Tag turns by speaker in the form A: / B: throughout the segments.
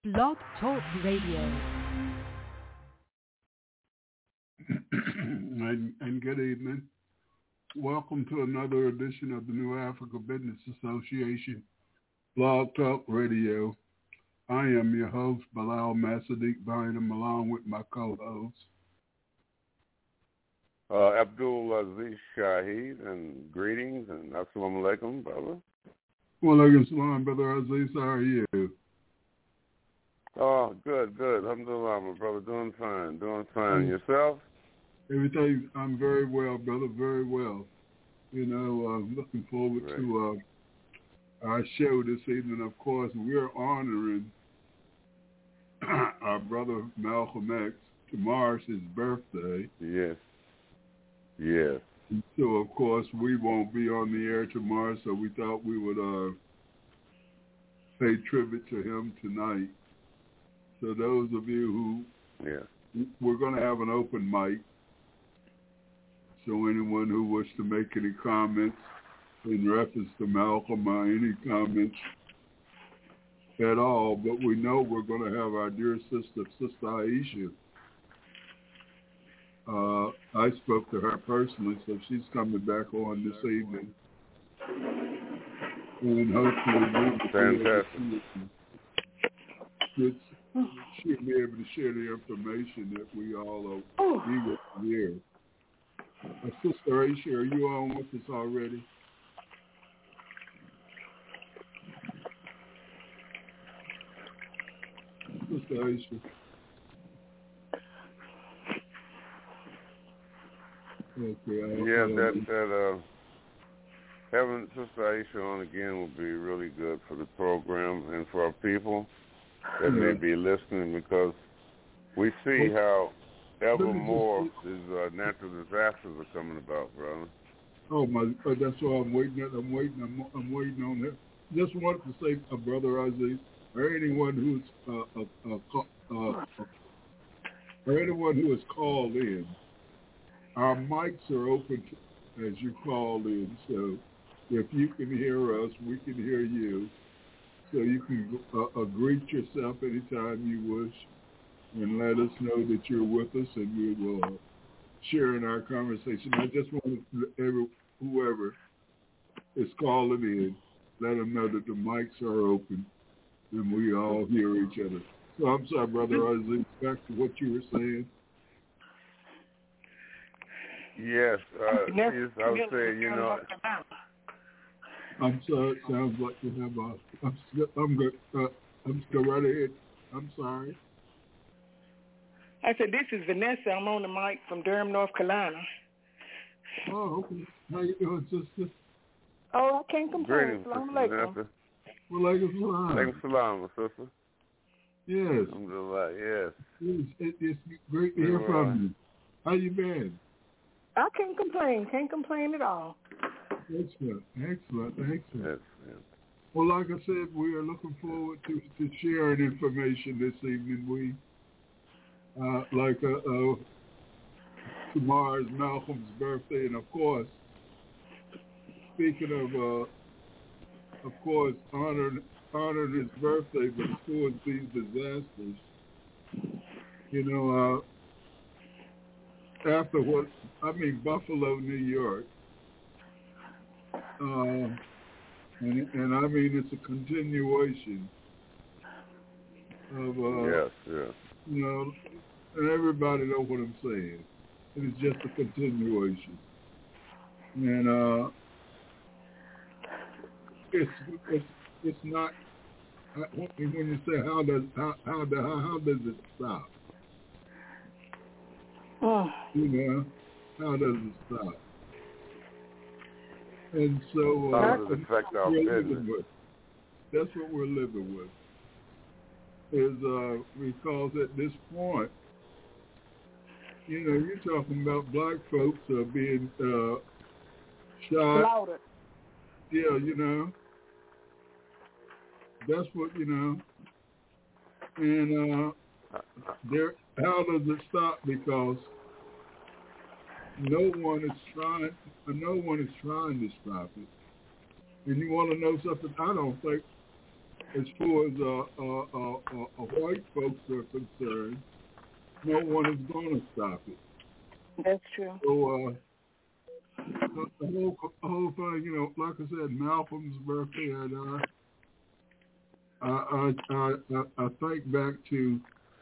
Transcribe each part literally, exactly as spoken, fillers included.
A: Blog Talk Radio.
B: and, and good evening. Welcome to another edition of the New Africa Business Association Blog Talk Radio. I am your host, Bilal Masadiq Bynum, along with my co-host.
C: Uh, Abdul Aziz Shahid, and greetings and assalamu alaikum, brother.
B: Wa alaikum salam, Brother Aziz. How are you?
C: Oh, good, good. Alhamdulillah, my brother. Doing fine, doing fine. Yourself?
B: Everything, I'm very well, brother, very well. You know, uh, looking forward Great. to uh, our show this evening. Of course, we're honoring our brother Malcolm X. Tomorrow's his birthday.
C: Yes. Yes.
B: So, of course, we won't be on the air tomorrow, so we thought we would uh, pay tribute to him tonight. So those of you who,
C: yeah.
B: we're going to have an open mic. So anyone who wishes to make any comments in reference to Malcolm or any comments at all, but we know we're going to have our dear sister, Sister Aisha. Uh, I spoke to her personally, so she's coming back on this evening. And hopefully
C: Fantastic.
B: We'll she'll be able to share the information that we all are eager to hear. Uh, Sister Aisha, are you on with us already? Sister Aisha. Okay, I'll,
C: yeah,
B: I'll,
C: that that uh, having Sister Aisha on again will be really good for the program and for our people that
B: yeah.
C: may be listening, because we see how ever more these uh, natural disasters are coming about, brother.
B: Oh my! That's why I'm waiting. I'm waiting. I'm, I'm waiting on that. Just wanted to say, uh, Brother Aziz, or anyone who's uh, uh, uh, uh, uh, or anyone who has called in. Our mics are open to, as you call in, so if you can hear us, we can hear you. So you can uh, uh, greet yourself anytime you wish and let us know that you're with us, and we will uh, share in our conversation. I just want every, whoever is calling in, let them know that the mics are open and we all hear each other. So I'm sorry, Brother Aziz, back to what you were saying.
C: Yes, uh, yes, I was saying, you know.
B: I'm sorry. It sounds like you have a. I'm still. I'm good. Uh, I'm still right ahead. I'm sorry.
D: I said, this is Vanessa. I'm on the mic from Durham, North Carolina.
B: Oh, okay. How you doing, sister?
D: Oh, I can't complain.
C: Greetings,
D: Assalamu
C: alaikum.
B: Well, like it's fine.
C: Thanks a lot, sister.
B: Yes.
C: Alhamdulillah, yes.
B: It's, it, it's great to hear from you. How you been?
D: I can't complain. Can't complain at all.
B: Excellent. Excellent. Excellent.
C: Yes, yes.
B: Well, like I said, we are looking forward to, to sharing information this evening. We, uh, like uh, uh, tomorrow is Malcolm's birthday, and of course, speaking of, uh, of course, honoring honoring his birthday, but towards these disasters, you know, uh, after what I mean, Buffalo, New York. Uh, and, and I mean, it's a continuation of, uh,
C: yes, yes.
B: you know, and everybody knows what I'm saying. It is just a continuation. And uh, it's, it's, it's not, when you say how does, how, how, how, how does it stop?
D: Oh.
B: You know, how does it stop? And so uh,
C: how does it affect our business?
B: With. That's what we're living with. Is uh, because at this point, you know, you're talking about black folks uh, being uh, shot.
D: Slaughtered.
B: Yeah, you know. That's what, you know. And uh, there, how does it stop? Because no one is trying. No one is trying to stop it. And you want to know something? I don't think, as far as a, a, a, a white folks are concerned, no one is going to stop it.
D: That's true.
B: So, uh, the, the whole the whole thing, you know, like I said, Malcolm's birthday, and uh, I, I, I, I think back to,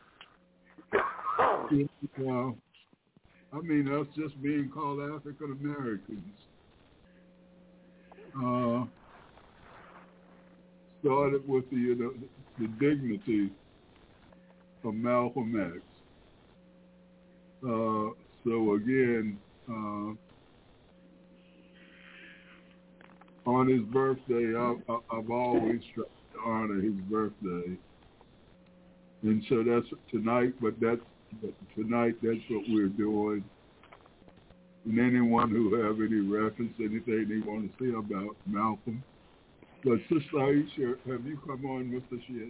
B: uh, I mean, us just being called African Americans. Uh, started with the, you know, the dignity of Malcolm X. Uh, so again, uh, on his birthday, I, I, I've always tried to honor his birthday, and so that's tonight. But that's but tonight. That's what we're doing. And anyone who have any reference, anything they want to say about Malcolm. But Sister Aisha, have you come on with us yet?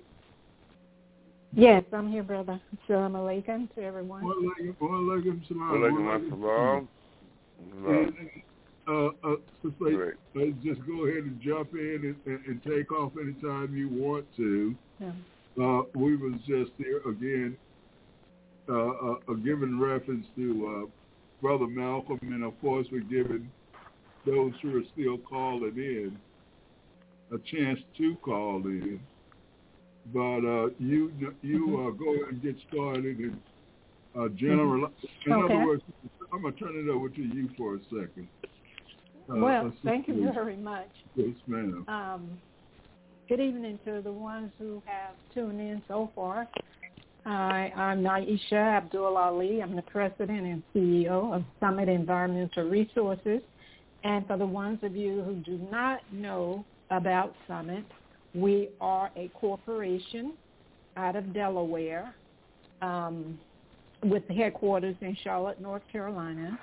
E: Yes, I'm here, brother. Assalamu alaikum to everyone.
B: Wa alaikum salam.
C: Wa alaikum salam.
B: Uh, uh, Sister, uh, just go ahead and jump in and, and, and take off anytime you want to.
E: Yeah.
B: Uh, we was just here again, uh, uh, uh, giving reference to uh, Brother Malcolm, and of course we're giving those who are still calling in a chance to call in. But uh, you you
E: mm-hmm.
B: uh, go ahead and get started and uh, general. Mm-hmm. In
E: okay.
B: other words, I'm gonna turn it over to you for a second. Uh,
E: well, thank you very much.
B: Yes, ma'am.
E: Um, good evening to the ones who have tuned in so far. Hi, I'm Naisha Abdul Ali. I'm the president and C E O of Summit Environmental Resources. And for the ones of you who do not know about Summit, we are a corporation out of Delaware um, with headquarters in Charlotte, North Carolina.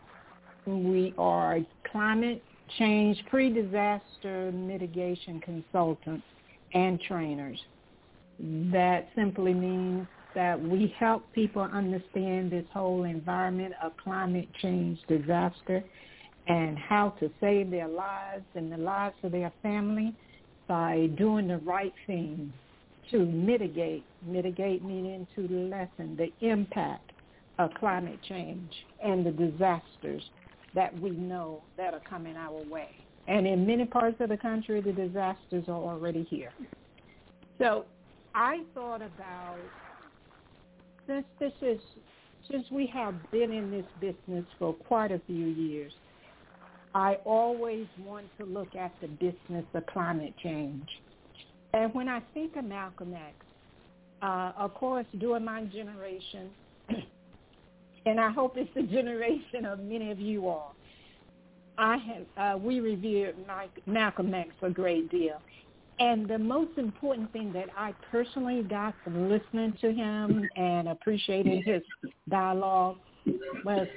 E: We are climate change pre-disaster mitigation consultants and trainers. That simply means that we help people understand this whole environment of climate change disaster and how to save their lives and the lives of their family by doing the right thing to mitigate, mitigate meaning to lessen the impact of climate change and the disasters that we know that are coming our way. And in many parts of the country, the disasters are already here. So I thought about, since this is, since we have been in this business for quite a few years, I always want to look at the business of climate change. And when I think of Malcolm X, uh, of course, during my generation, and I hope it's the generation of many of you all, I have, uh, we revered Mike, Malcolm X a great deal. And the most important thing that I personally got from listening to him and appreciating his dialogue was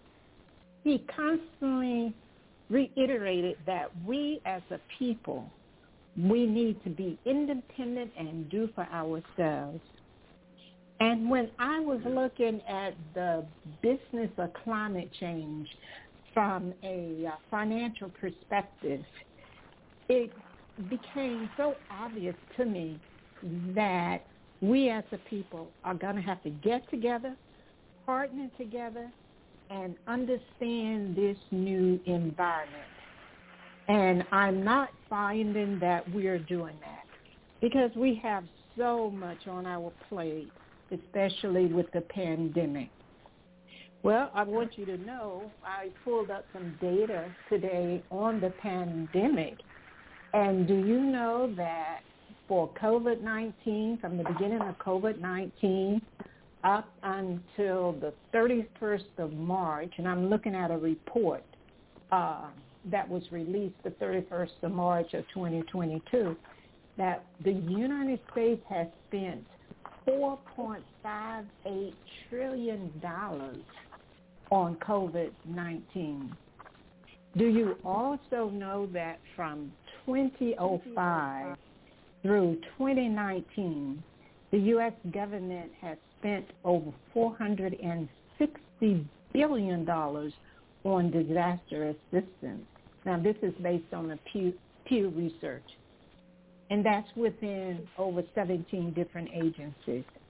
E: he constantly reiterated that we as a people, we need to be independent and do for ourselves. And when I was looking at the business of climate change from a uh, financial perspective, it became so obvious to me that we as a people are going to have to get together, partner together, and understand this new environment. And I'm not finding that we're doing that because we have so much on our plate, especially with the pandemic. Well, I want you to know I pulled up some data today on the pandemic. And do you know that for COVID nineteen, from the beginning of COVID nineteen up until the thirty-first of March, and I'm looking at a report uh, that was released the thirty-first of March of twenty twenty-two, that the United States has spent four point five eight trillion dollars on COVID nineteen. Do you also know that from twenty oh five through twenty nineteen, the U S government has spent over four hundred sixty billion dollars on disaster assistance? Now, this is based on the Pew, Pew Research, and that's within over seventeen different agencies.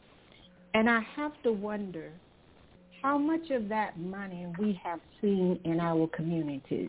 E: And I have to wonder how much of that money we have seen in our communities.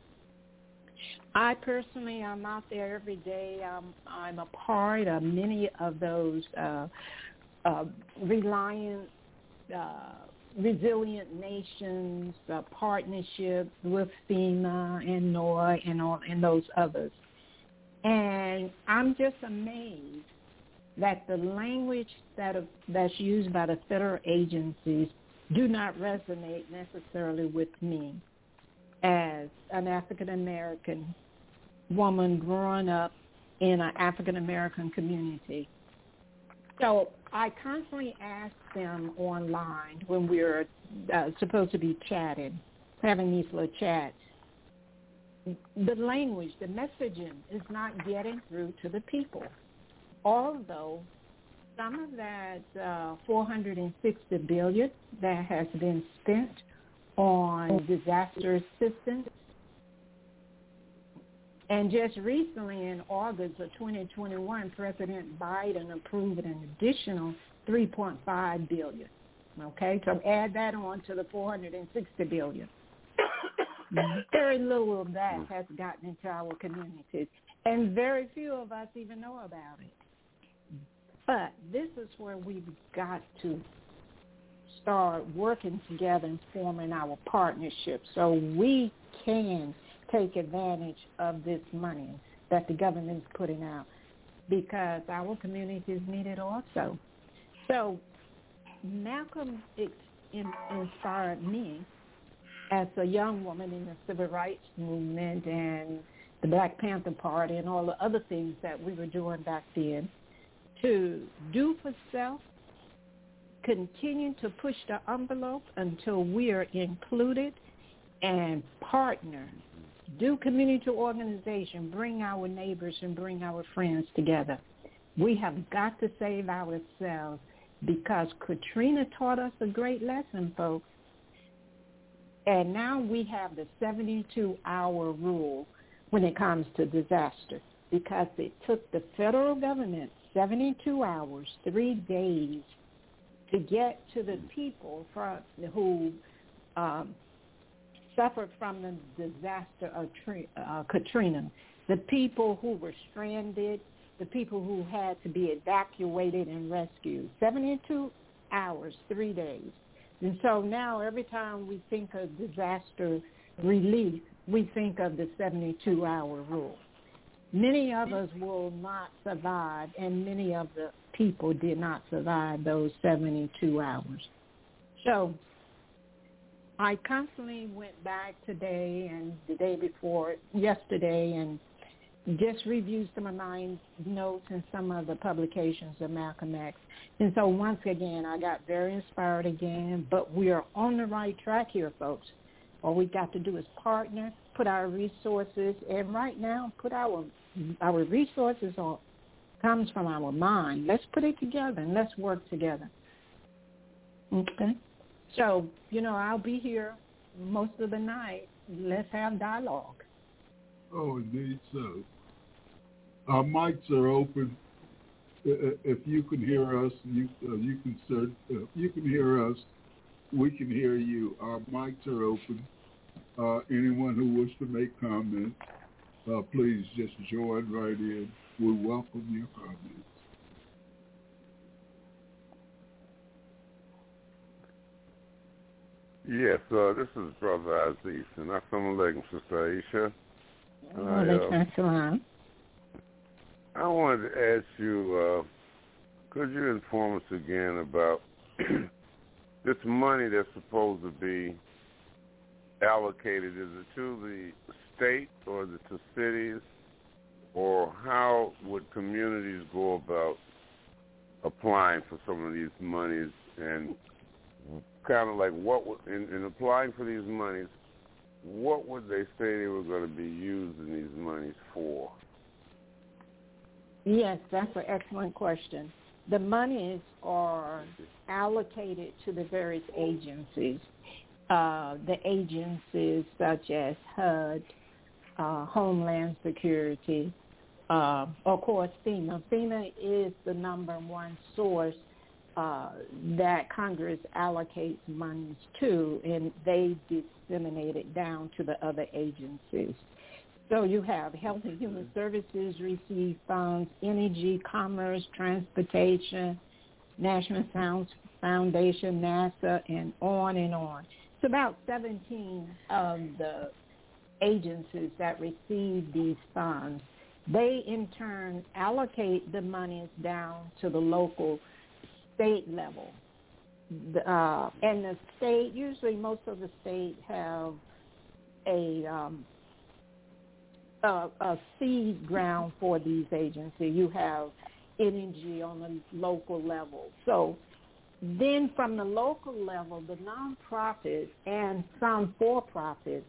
E: I personally, I'm out there every day. Um, I'm a part of many of those uh, uh, reliant, uh, resilient nations, uh, partnerships with FEMA and NOAA and, all, and those others. And I'm just amazed that the language that are, that's used by the federal agencies do not resonate necessarily with me as an African-American woman growing up in an African-American community. So I constantly ask them online when we're uh, supposed to be chatting, having these little chats, the language, the messaging is not getting through to the people. Although some of that uh, four hundred sixty billion dollars that has been spent on disaster assistance, and just recently in August of twenty twenty-one, President Biden approved an additional three point five billion dollars. Okay, so add that on to the four hundred sixty billion dollars. Very little of that has gotten into our communities, and very few of us even know about it. But this is where we've got to start working together and forming our partnership so we can take advantage of this money that the government is putting out, because our communities need it also. So Malcolm inspired me as a young woman in the civil rights movement and the Black Panther Party and all the other things that we were doing back then, to do for self, continue to push the envelope until we are included, and partner, do community organization, bring our neighbors and bring our friends together. We have got to save ourselves, because Katrina taught us a great lesson, folks. And now we have the seventy-two hour rule when it comes to disaster, because it took the federal government seventy-two hours, three days, to get to the people from, who um, suffered from the disaster of uh, Katrina, the people who were stranded, the people who had to be evacuated and rescued. seventy-two hours, three days. And so now every time we think of disaster relief, we think of the seventy-two hour rule. Many of us will not survive, and many of the people did not survive those seventy-two hours. So I constantly went back today and the day before, yesterday, and just reviewed some of my notes and some of the publications of Malcolm X. And so once again, I got very inspired again, but we are on the right track here, folks. All we got to do is partner, put our resources, and right now put our our resources on, comes from our mind. Let's put it together and let's work together. Okay? So, you know, I'll be here most of the night. Let's have dialogue.
B: Oh, indeed so. Our mics are open. If you can hear us, you uh, you can search, uh, you can hear us. We can hear you. Our mics are open. Uh, anyone who wishes to make comments, uh, please just join right in. We welcome your comments.
C: Yes, uh, this is Brother Aziz, and assalamu alaikum, Sister Aisha.
E: Uh, uh,
C: I wanted to ask you, uh, could you inform us again about this money that's supposed to be allocated? Is it to the state or is it to cities? Or how would communities go about applying for some of these monies, and kind of like what would, in, in applying for these monies, what would they say they were going to be using these monies for?
E: Yes, that's an excellent question. The monies are allocated to the various agencies. Uh, the agencies such as H U D, uh, Homeland Security, uh, of course FEMA. FEMA is the number one source uh, that Congress allocates monies to, and they disseminate it down to the other agencies. So you have Health and Human Services receive funds, Energy, Commerce, Transportation, National Science Foundation, NASA, and on and on. It's about seventeen of the agencies that receive these funds. They, in turn, allocate the monies down to the local state level. Uh, and the state, usually most of the state have a, um, a, a seed ground for these agencies. You have energy on the local level. So then from the local level, the nonprofits and some for-profits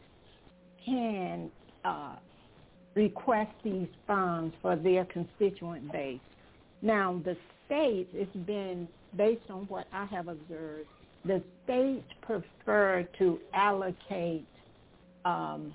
E: can uh, request these funds for their constituent base. Now, the states, it's been, based on what I have observed, the states prefer to allocate um,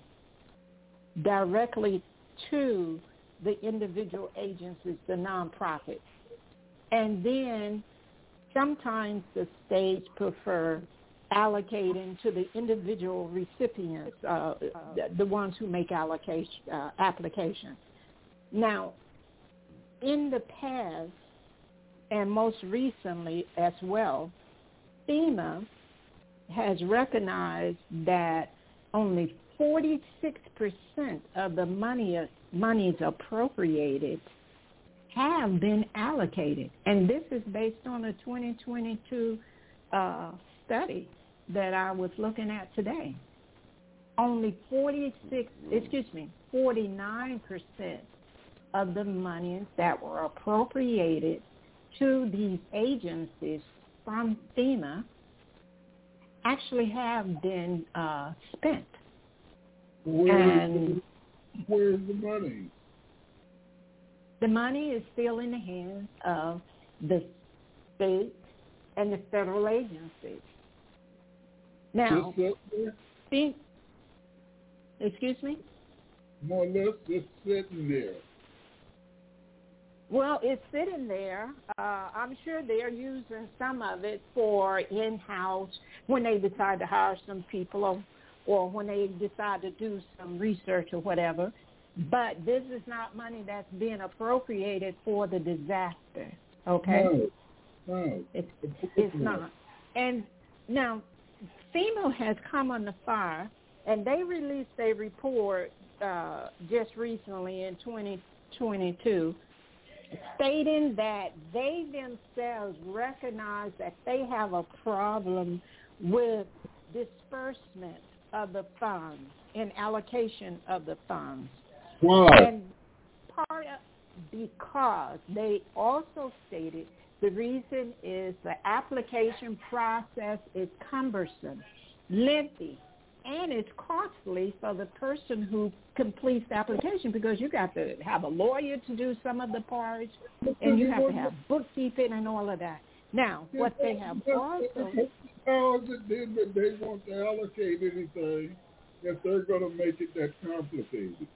E: directly to the individual agencies, the nonprofits. And then sometimes the states prefer allocating to the individual recipients, uh, uh, the, the ones who make allocation uh, applications. Now, in the past, and most recently as well, FEMA has recognized that only forty-six percent of the money monies appropriated have been allocated. And this is based on a twenty twenty-two uh, study that I was looking at today. Only forty-six, excuse me, forty-nine percent of the monies that were appropriated to these agencies from FEMA actually have been uh, spent.
B: Where
E: and
B: is the, where's the money?
E: The money is still in the hands of the state and the federal agencies. Now, think, excuse me?
B: More or less just sitting there.
E: Well, it's sitting there. Uh, I'm sure they're using some of it for in-house when they decide to hire some people or, or when they decide to do some research or whatever. But this is not money that's being appropriated for the disaster, okay?
B: No, no.
E: It's, it's not. And now, FEMA has come under fire, and they released a report uh, just recently in twenty twenty-two stating that they themselves recognize that they have a problem with disbursement of the funds and allocation of the funds.
B: Why?
E: And part of, because they also stated the reason is the application process is cumbersome, lengthy, and it's costly for the person who completes the application because you got to have a lawyer to do some of the parts, and you have to have bookkeeping and all of that. Now, what they have also...
B: How is it then that they want to allocate anything if they're going to make it that complicated?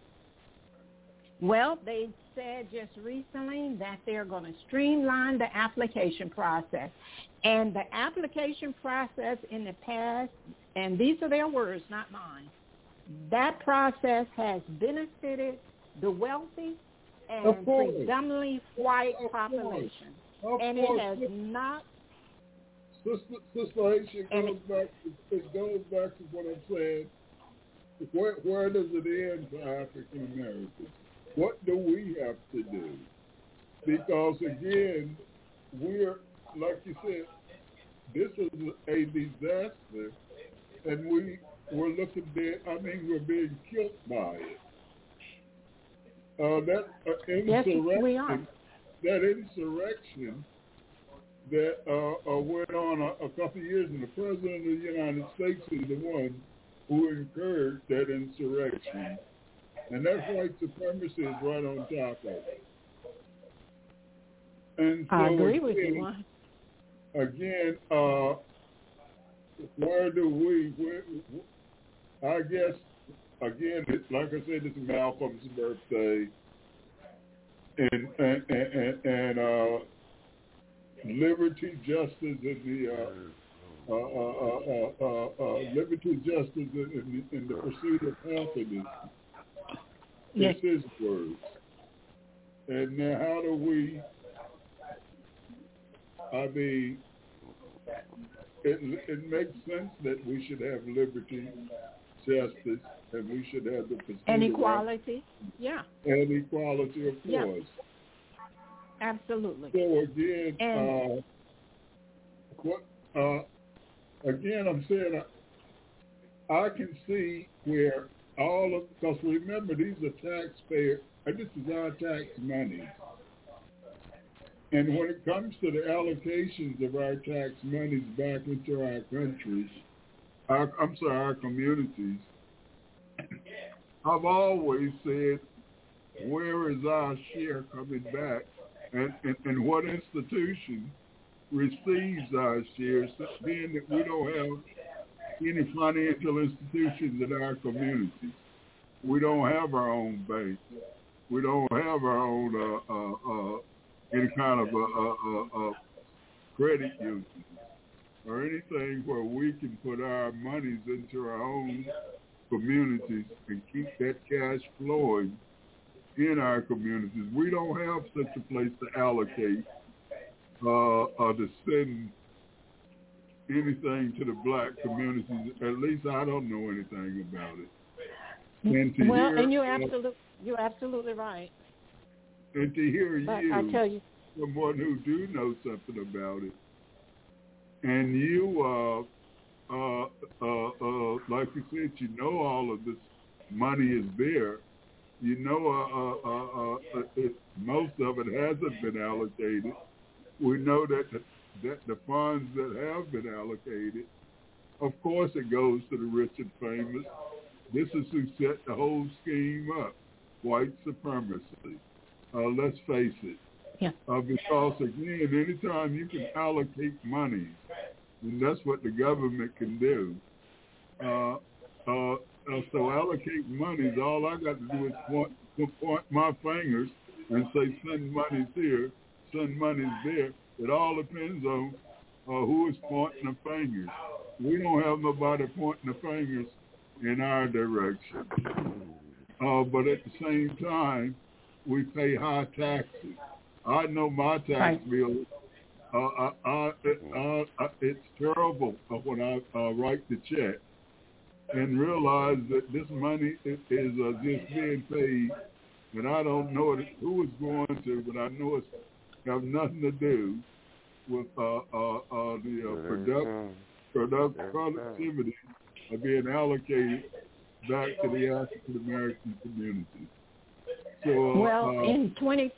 E: Well, they said just recently that they're going to streamline the application process. And the application process in the past, and these are their words, not mine, that process has benefited the wealthy and predominantly white population. And it has not...
B: Sister, Sister Aisha, it goes, back to, it goes back to what I'm saying. Where, where does it end for African Americans? What do we have to do? Because, again, we're, like you said, this is a disaster, and we, we're looking dead. I mean, we're being killed by it. Uh, that uh, insurrection,
E: yes, we are.
B: that insurrection that uh, uh, went on a, a couple of years, and the President of the United States is the one who incurred that insurrection. And that's white supremacy is right on top of it. And so
E: I agree
B: again,
E: with you, Juan.
B: Again, uh, where do we, where, I guess, again, it, like I said, it's Malcolm's birthday. And, and, and, and uh, liberty, justice, and the uh, uh, uh, uh, uh, uh, liberty, justice, and the, and the pursuit of happiness.
E: Yes.
B: It's his words. And now, how do we? I mean, it it makes sense that we should have liberty, justice, and we should have the pursuit
E: And
B: of
E: equality. Yeah.
B: and equality, of
E: Yeah.
B: course.
E: Absolutely.
B: So again,
E: And,
B: uh, what uh, again? I'm saying I, I can see where all of, because remember these are taxpayer, and this is our tax money. And when it comes to the allocations of our tax monies back into our countries, our, I'm sorry, our communities, I've always said, where is our share coming back? And, and, and what institution receives our shares, being that we don't have any financial institutions in our communities. We don't have our own banks. We don't have our own uh, uh, uh, any kind of a, a, a, a credit union or anything where we can put our monies into our own communities and keep that cash flowing in our communities. We don't have such a place to allocate uh, or to send anything to the black communities. At least I don't know anything about it. And to
E: well,
B: hear,
E: and you're
B: uh,
E: absolutely you're absolutely right.
B: And to hear
E: But
B: you,
E: I tell you,
B: someone who do know something about it, and you, uh, uh, uh, uh, like you said, you know all of this money is there. You know, uh, uh, uh, uh, it, most of it hasn't been allocated. We know that the, that the funds that have been allocated, of course, it goes to the rich and famous. This is who set the whole scheme up, white supremacy. Uh, let's face it.
E: Yeah.
B: Uh, because, again, anytime you can allocate money, and that's what the government can do, uh, uh, uh, so allocate monies, all I got to do is point, point my fingers and say send monies here, send monies there. It all depends on uh, who is pointing the fingers. We don't have nobody pointing the fingers in our direction. Uh, but at the same time, we pay high taxes. I know my tax
E: right.
B: bill. Uh, uh, uh, uh, uh, it's terrible when I uh, write the check and realize that this money is uh, just being paid, and I don't know who it's going to, but I know it's have nothing to do with uh, uh, uh, the uh, product, product, productivity of being allocated back to the African American community. So,
E: well,
B: uh,
E: in twenty.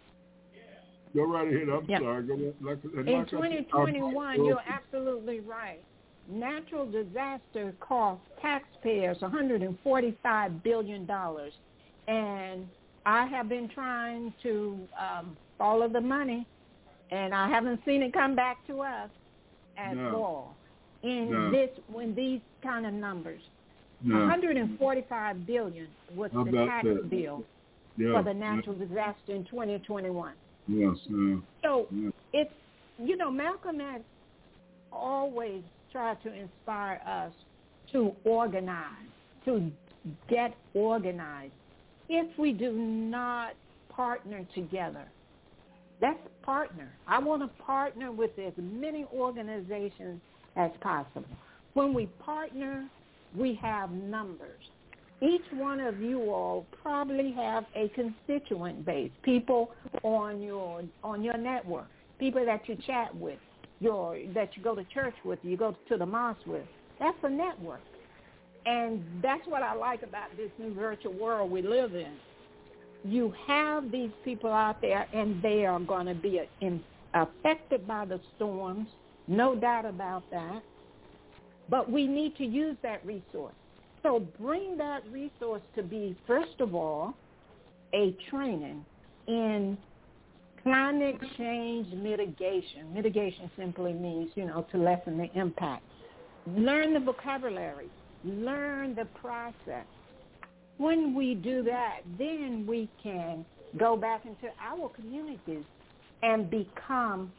B: Go right ahead. I'm
E: yeah.
B: sorry. Go right, like,
E: in
B: like
E: twenty twenty-one, I'm, you're absolutely right. Natural disaster cost taxpayers one hundred forty-five billion dollars. And I have been trying to um, follow the money, and I haven't seen it come back to us at
B: no.
E: all in
B: no.
E: this when these kind of numbers.
B: No.
E: one hundred forty-five billion dollars was
B: How
E: the tax
B: that?
E: bill
B: yeah.
E: for the natural yeah. disaster in twenty twenty-one.
B: Yes. Yeah.
E: So
B: yeah.
E: it's, you know, Malcolm X always tried to inspire us to organize, to get organized. If we do not partner together, let's partner. I want to partner with as many organizations as possible. When we partner, we have numbers. Each one of you all probably have a constituent base, people on your on your network, people that you chat with, your that you go to church with, you go to the mosque with. That's a network. And that's what I like about this new virtual world we live in. You have these people out there, and they are going to be in, affected by the storms, no doubt about that. But we need to use that resource. So bring that resource to be, first of all, a training in climate change mitigation. Mitigation simply means, you know, to lessen the impact. Learn the vocabulary. Learn the process. When we do that, then we can go back into our communities and become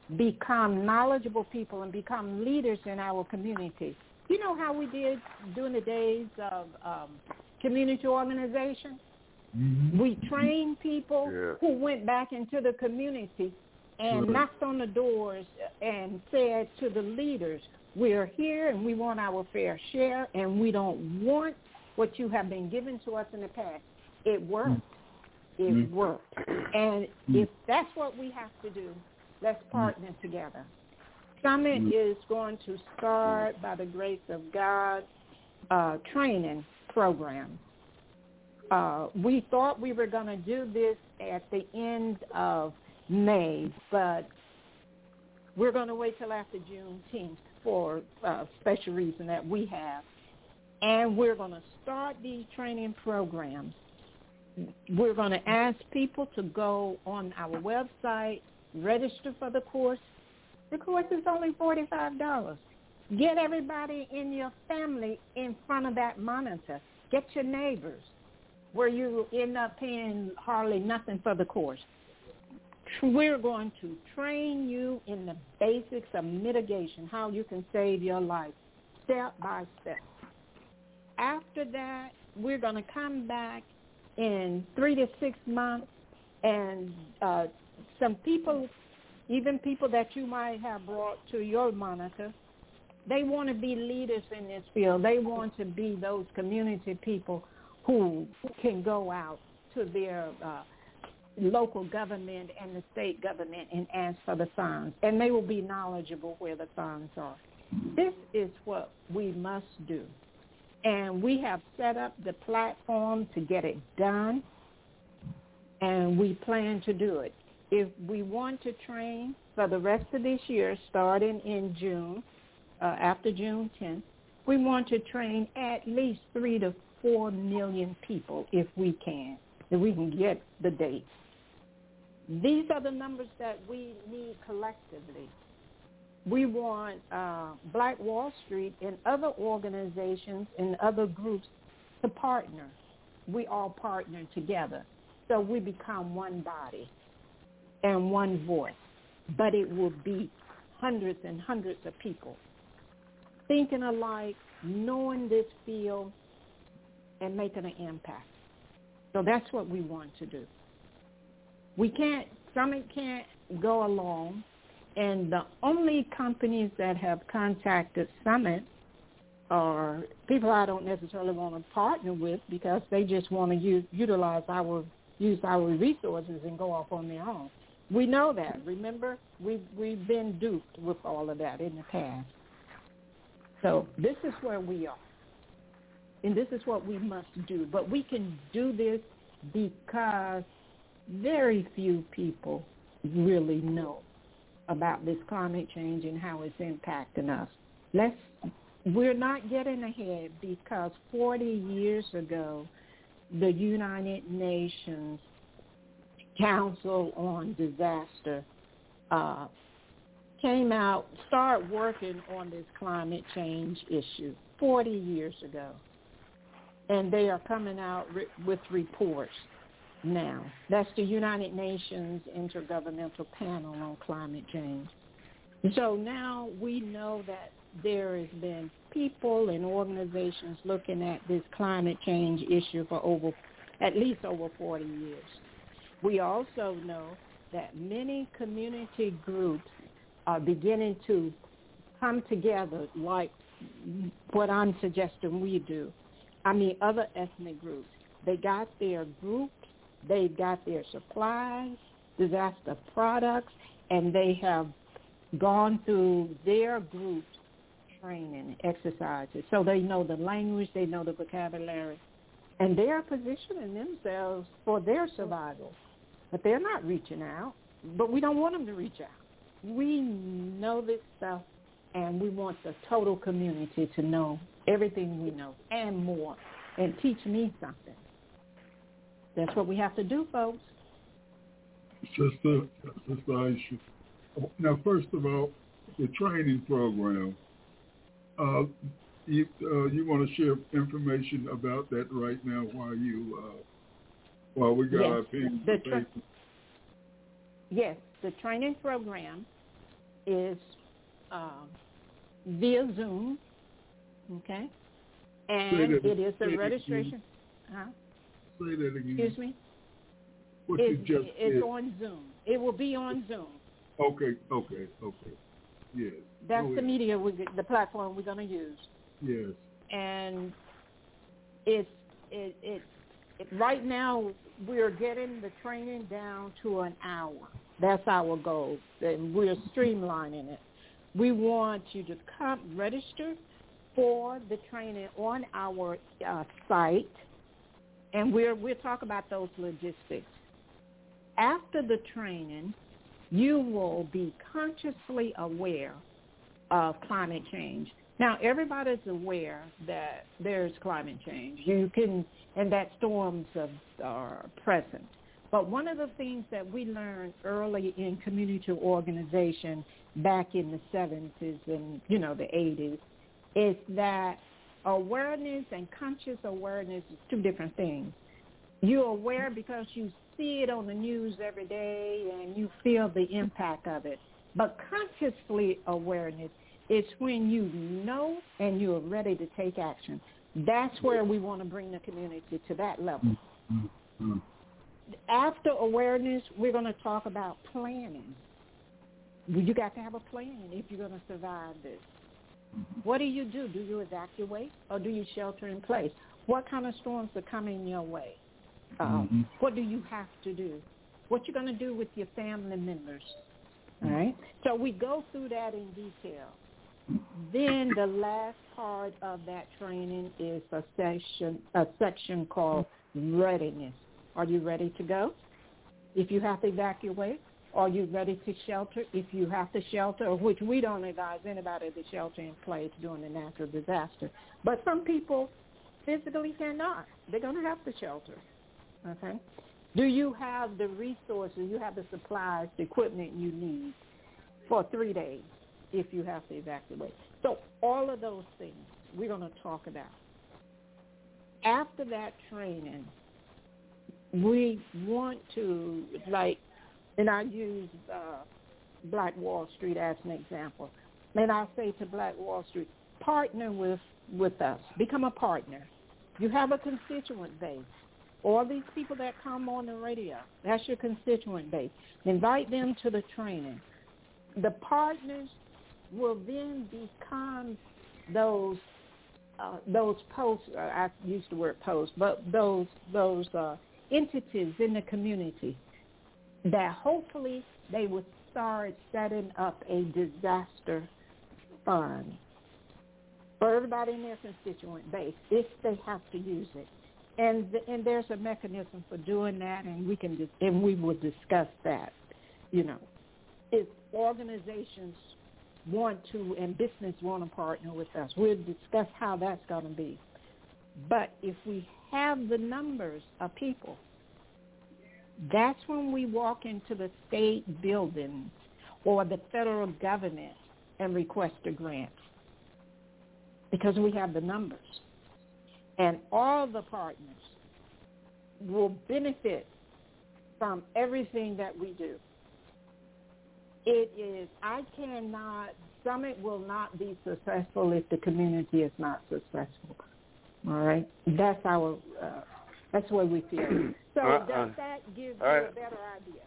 E: become knowledgeable people and become leaders in our community. You know how we did during the days of um, community organization? Mm-hmm. We trained people yeah. who went back into the community and right. knocked on the doors and said to the leaders, we're here and we want our fair share and we don't want what you have been given to us in the past. It worked. It mm-hmm. worked. And mm-hmm. if that's what we have to do, let's partner mm-hmm. together. Summit mm-hmm. is going to start, by the grace of God, uh, training program. Uh, we thought we were going to do this at the end of May, but we're going to wait till after Juneteenth for a special reason that we have. And we're going to start these training programs. We're going to ask people to go on our website, register for the course. The course is only forty-five dollars. Get everybody in your family in front of that monitor. Get your neighbors, where you end up paying hardly nothing for the course. We're going to train you in the basics of mitigation, how you can save your life, step by step. After that, we're going to come back in three to six months, and uh, some people, even people that you might have brought to your monitor, they want to be leaders in this field. They want to be those community people who can go out to their uh, local government and the state government and ask for the funds, and they will be knowledgeable where the funds are. This is what we must do, and we have set up the platform to get it done, and we plan to do it. If we want to train for the rest of this year, starting in June, uh, after June tenth, we want to train at least three to four million people if we can, if we can get the dates. These are the numbers that we need collectively. We want uh, Black Wall Street and other organizations and other groups to partner. We all partner together, so we become one body and one voice. But it will be hundreds and hundreds of people thinking alike, knowing this field, and making an impact. So that's what we want to do. We can't, Summit can't go alone, and the only companies that have contacted Summit are people I don't necessarily want to partner with because they just want to use, utilize our, use our resources and go off on their own. We know that. Remember, we've, we've been duped with all of that in the past. So this is where we are, and this is what we must do. But we can do this because very few people really know about this climate change and how it's impacting us. Let's, we're not getting ahead because forty years ago, the United Nations Council on Disaster uh, came out, started working on this climate change issue forty years ago. And they are coming out re- with reports now. That's the United Nations Intergovernmental Panel on Climate Change. So now we know that there has been people and organizations looking at this climate change issue for over, at least over forty years. We also know that many community groups are beginning to come together like what I'm suggesting we do. I mean, other ethnic groups. They got their groups, they got their supplies, disaster products, and they have gone through their groups training, exercises. So they know the language, they know the vocabulary, and they are positioning themselves for their survival. But they're not reaching out, but we don't want them to reach out. We know this stuff, and we want the total community to know everything we know and more, and teach me something. That's what we have to do, folks.
B: Sister, Sister Aisha. Now, first of all, the training program. Uh, you uh, you want to share information about that right now while you uh, while we got
E: yes,
B: our pen
E: the tra- Yes, the training program is um, via Zoom, okay? And it is the registration. Huh?
B: Say that again.
E: Excuse me?
B: What
E: it's,
B: you just
E: it's
B: said.
E: on Zoom. It will be on Zoom.
B: Okay, okay, okay. Yes.
E: That's
B: Go
E: the
B: ahead.
E: media, we, the platform we're going to use.
B: Yes.
E: And it's it, it it right now we're getting the training down to an hour. That's our goal, and we're streamlining it. We want you to come register for the training on our uh, site, and we're we'll talk about those logistics. After the training, you will be consciously aware of climate change. Now, everybody's aware that there's climate change. You can, and that storms are present. But one of the things that we learned early in community organization back in the seventies and, you know, the eighties is that awareness and conscious awareness is two different things. You're aware because you see it on the news every day and you feel the impact of it. But consciously awareness is when you know and you're ready to take action. That's where we want to bring the community to that level.
B: Mm-hmm.
E: After awareness, we're going to talk about planning. You got to have a plan if you're going to survive this. What do you do? Do you evacuate or do you shelter in place? What kind of storms are coming your way? Um, mm-hmm. What do you have to do? What you're going to do with your family members? All right? So we go through that in detail. Then the last part of that training is a section, a section called readiness. Are you ready to go? If you have to evacuate, are you ready to shelter? If you have to shelter, which we don't advise anybody to shelter in place during a natural disaster. But some people physically cannot. They're going to have to shelter. Okay? Do you have the resources, you have the supplies, the equipment you need for three days if you have to evacuate? So all of those things we're going to talk about. After that training, we want to, like, and I use uh, Black Wall Street as an example. And I say to Black Wall Street, partner with, with us. Become a partner. You have a constituent base. All these people that come on the radio, that's your constituent base. Invite them to the training. The partners will then become those uh, those posts. Uh, I use the word post, but those those uh, entities in the community that hopefully they will start setting up a disaster fund for everybody in their constituent base if they have to use it. And and there's a mechanism for doing that, and we can and we will discuss that. You know, if organizations want to and business want to partner with us, we'll discuss how that's going to be. But if we have the numbers of people, that's when we walk into the state buildings or the federal government and request a grant, because we have the numbers. And all the partners will benefit from everything that we do. It is, I cannot, Summit will not be successful if the community is not successful. All right? That's our, uh, that's what we feel. So
C: uh,
E: does
C: uh,
E: that give you
C: I,
E: a better idea?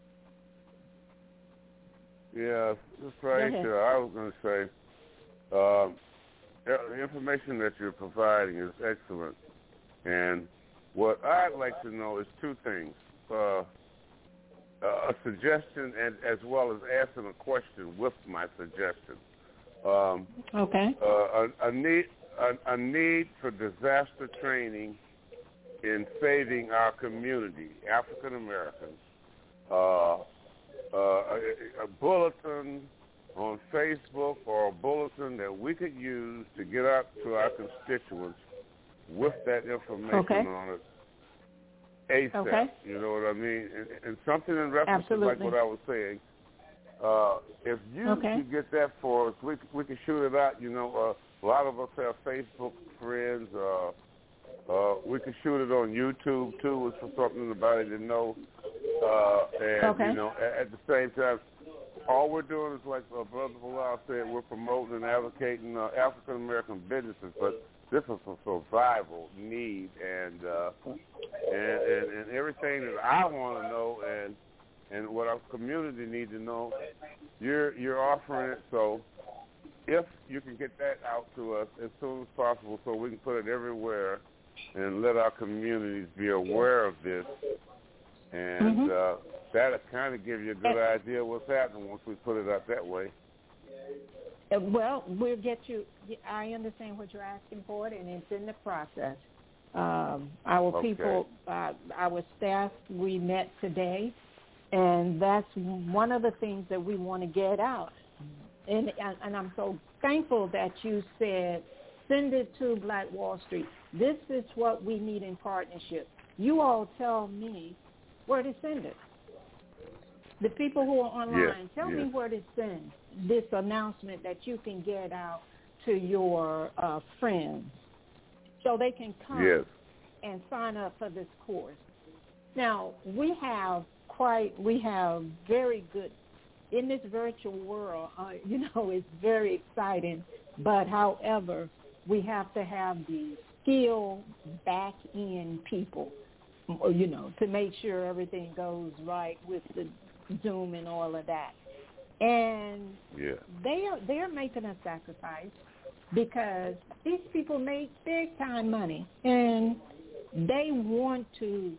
C: Yeah, that's right. Uh, I was going to say, uh, the information that you're providing is excellent. And what I'd like to know is two things. Uh, a suggestion and as well as asking a question with my suggestion. Um,
E: okay.
C: Uh, a, a, need, a, a need for disaster training in saving our community, African Americans. Uh, uh, a, a bulletin on Facebook or a bulletin that we could use to get out to our constituents with that information
E: okay.
C: on it ASAP.
E: Okay.
C: You know what I mean? And, and something in reference
E: Absolutely.
C: to like what I was saying. Uh, if you
E: okay.
C: could get that for us, we we can shoot it out. You know, uh, a lot of us have Facebook friends. Uh, uh, we can shoot it on YouTube too, for something about it to know. Uh, and
E: okay.
C: you know, at, at the same time, all we're doing is, like uh, Brother Bilal said, we're promoting and advocating uh, African American businesses, but this is a survival need, and uh, and, and and everything that I want to know, and and what our community needs to know, you're you're offering it. So if you can get that out to us as soon as possible, so we can put it everywhere, and let our communities be aware of this, and
E: mm-hmm.
C: uh, that'll kind of give you a good idea of what's happening once we put it out that way.
E: Well, we'll get you. I understand what you're asking for, it, and it's in the process. Um, our
C: okay.
E: people, uh, our staff, we met today, and that's one of the things that we want to get out. And, and I'm so thankful that you said, send it to Black Wall Street. This is what we need in partnership. You all tell me where to send it. The people who are online,
C: yes,
E: tell
C: yes.
E: me where to send this announcement that you can get out to your uh, friends so they can come
C: yes.
E: and sign up for this course. Now, we have quite, we have very good, in this virtual world, uh, you know, it's very exciting, but however, we have to have the skill back-end people, you know, to make sure everything goes right with the Zoom and all of that. And
C: yeah.
E: they are they're making a sacrifice because these people make big time money and they want to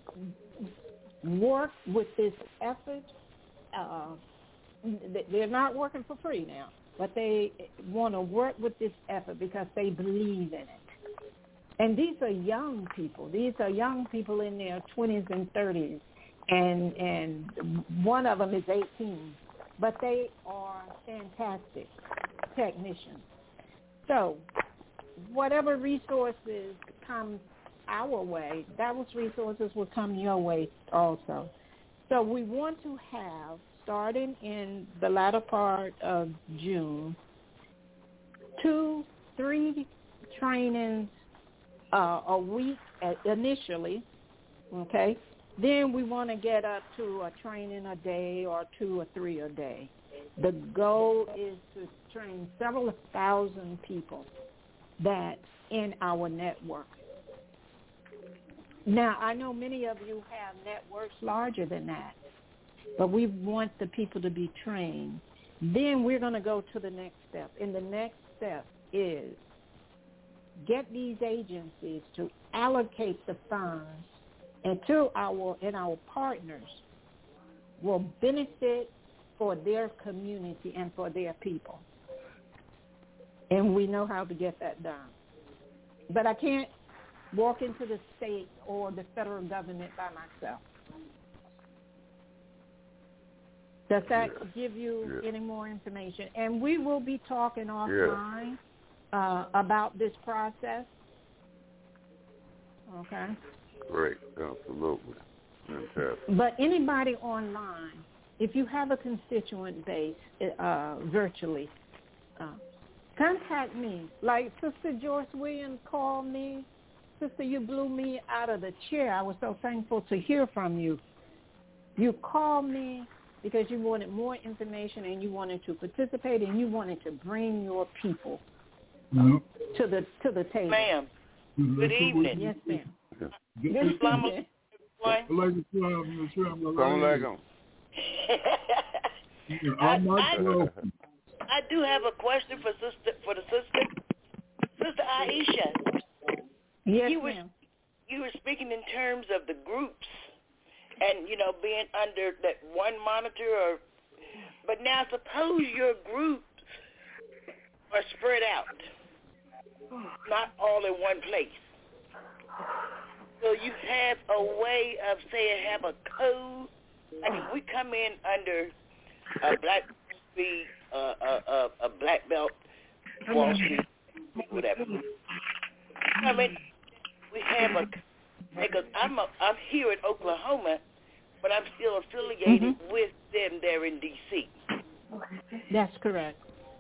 E: work with this effort. Uh, they're not working for free now, but they want to work with this effort because they believe in it. And these are young people. These are young people in their twenties and thirties, and and one of them is eighteen. But they are fantastic technicians. So whatever resources come our way, those resources will come your way also. So we want to have, starting in the latter part of June, two, three trainings uh, a week initially, okay? Then we want to get up to a training a day or two or three a day. The goal is to train several thousand people that's in our network. Now, I know many of you have networks larger than that, but we want the people to be trained. Then we're going to go to the next step. And the next step is get these agencies to allocate the funds and to our and our partners will benefit for their community and for their people. And we know how to get that done. But I can't walk into the state or the federal government by myself. Does that
C: yeah.
E: give you
C: yeah.
E: any more information? And we will be talking offline yeah. uh, about this process. Okay.
C: Great, absolutely. Fantastic.
E: But anybody online, if you have a constituent base uh, virtually, uh, contact me. Like Sister Joyce Williams called me. Sister, you blew me out of the chair. I was so thankful to hear from you. You called me because you wanted more information and you wanted to participate and you wanted to bring your people
B: mm-hmm.
E: to the to the table.
D: Ma'am,
B: mm-hmm.
D: good evening.
E: Yes, ma'am.
B: Good
D: evening.
C: Assalamualaikum.
D: I, I, I do have a question for sister for the sister, Sister Aisha.
E: Yes,
D: you were,
E: ma'am.
D: You were speaking in terms of the groups, and you know being under that one monitor. Or, but now suppose your groups are spread out, not all in one place. So you have a way of saying have a code. Like if we come in under a black Street, uh, uh, uh, a black belt, Wall Street, whatever. I mean, we have a because I'm a, I'm here in Oklahoma, but I'm still affiliated
E: mm-hmm.
D: with them there in D C.
E: That's correct.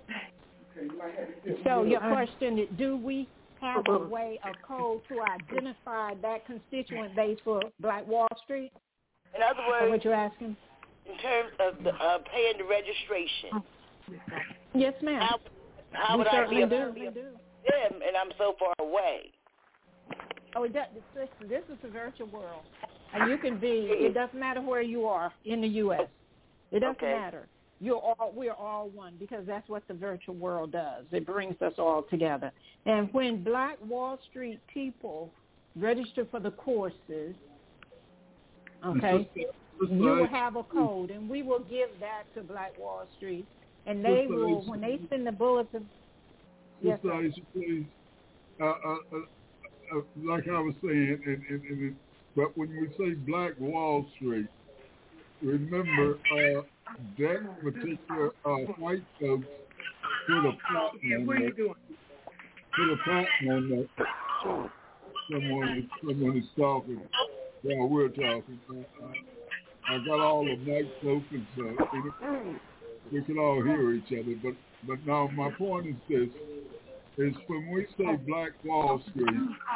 E: So your question is, do we have a way, a code to identify that constituent base for Black Wall Street?
D: In other
E: Is that what
D: words,
E: you're asking?
D: in terms of the, uh, paying the registration?
E: Yes, ma'am.
D: How, how
E: we
D: would I be
E: certainly
D: able
E: do.
D: to do them, and I'm so far away?
E: Oh, it does, this, this is a virtual world, and you can be. It doesn't matter where you are in the U S It doesn't
D: Okay.
E: matter. You're all. We're all one because that's what the virtual world does. It brings us all together. And when Black Wall Street people register for the courses, okay, you will have a code, and we will give that to Black Wall Street, and they will when they send the bulletin. Yes, sir.
B: Please. Uh, uh, uh, uh, like I was saying, and, and, and it, but when we say Black Wall Street, remember uh, that particular uh, white folks put a patent on that. Put a patent on that. Someone is, someone is talking while we're talking. Uh, uh, I got all the mics open, so we can all hear each other. But but now my point is this: is when we say Black Wall Street,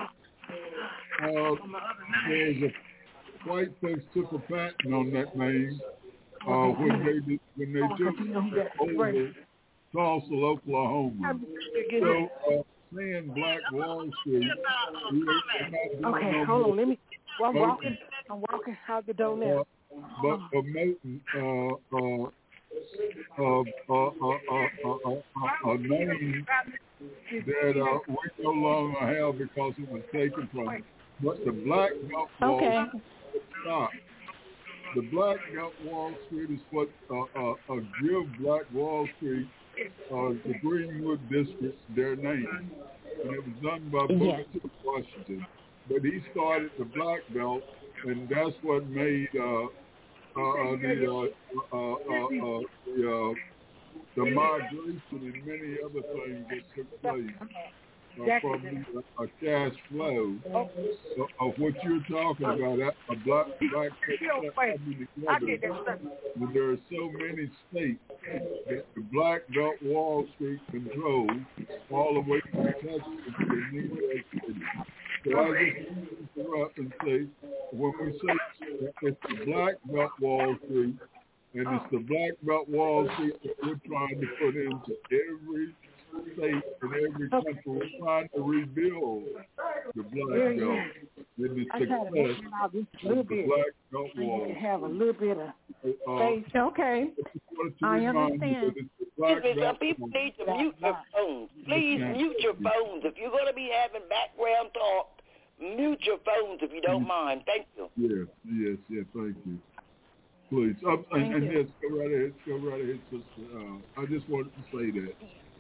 B: uh, there's a white folks took a patent on that name uh, when they did, when they took over Tulsa, Oklahoma. So uh, saying Black Wall Street,
F: okay, hold on, let me. Well, I'm walking. I'm walking out the door now.
B: Uh, but promoting uh, uh, uh, uh, uh, uh, uh, uh, a name that uh, we no longer have because it was taken from us. But the Black Belt Wall
E: Okay.
B: Street stop. The Black Belt Wall Street is what uh, uh, uh, give Black Wall Street, uh, the Greenwood District, their name. And it was done by Booker
E: Yes.
B: T. Washington. But he started the Black Belt, and that's what made uh, uh, the uh, uh, uh, uh, the, uh, the migration and many other things that took place uh, from the uh, cash flow of, of what you're talking about. A black black people coming together. And there are so many states that the Black Belt Wall Street controls all the way from Texas to New York City. So I just want to interrupt and say, when we say that it's the Black Belt Wall Street, and it's the Black Belt Wall Street that we're trying to put into every state and every country. We're trying to rebuild the Black Belt and the success of the Black Belt Wall.
F: You can have a little bit of
B: space.
E: Uh, okay. I understand.
D: Excuse me, some people need to mute their phones. Please mute your phones. If you're going to be having background talk, mute your phones if you don't mind. Thank you.
B: Yes, yes, yes, thank you. Please. Um, and, and yes, go right ahead, go right ahead, sister. Uh, I just wanted to say that.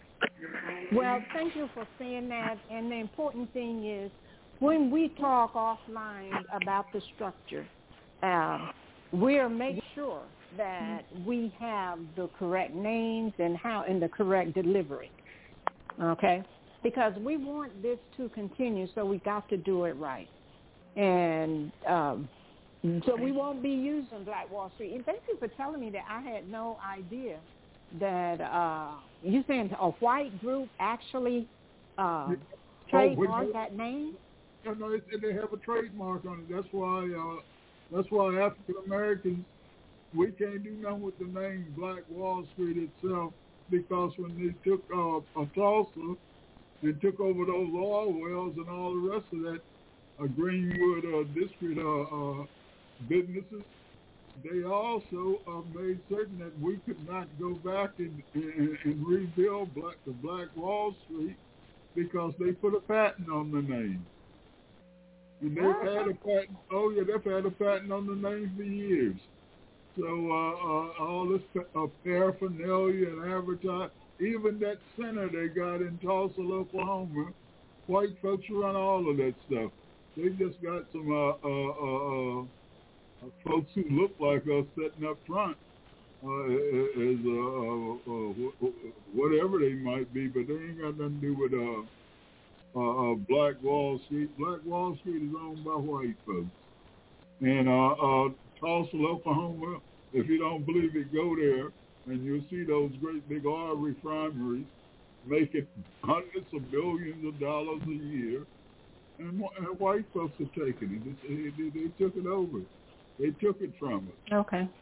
E: Well, thank you for saying that. And the important thing is when we talk offline about the structure, uh, we'll make sure that we have the correct names and how and the correct delivery, okay? Because we want this to continue, so we got to do it right. And um, so we won't be using Black Wall Street. And thank you for telling me that. I had no idea that uh, you saying a white group actually uh, trademarked that name?
B: No, no, it's, they have a trademark on it. That's why. Uh, that's why African Americans, we can't do nothing with the name Black Wall Street itself, because when they took uh, Tulsa and took over those oil wells and all the rest of that uh, Greenwood uh, district uh, uh, businesses, they also uh, made certain that we could not go back and, and, and rebuild Black, the Black Wall Street because they put a patent on the name. And they've had a patent. Oh yeah, they've had a patent on the name for years. So uh, uh, all this uh, paraphernalia and advertising, even that center they got in Tulsa, Oklahoma, white folks run all of that stuff. They just got some uh, uh, uh, uh, folks who look like us sitting up front uh, as uh, uh, uh, whatever they might be, but they ain't got nothing to do with uh, uh, uh, Black Wall Street. Black Wall Street is owned by white folks. And uh, uh, Tulsa, Oklahoma, if you don't believe it, go there, and you'll see those great big oil refineries making hundreds of billions of dollars a year, and, and white folks are taking it. They, they, they took it over. They took it from us.
E: Okay.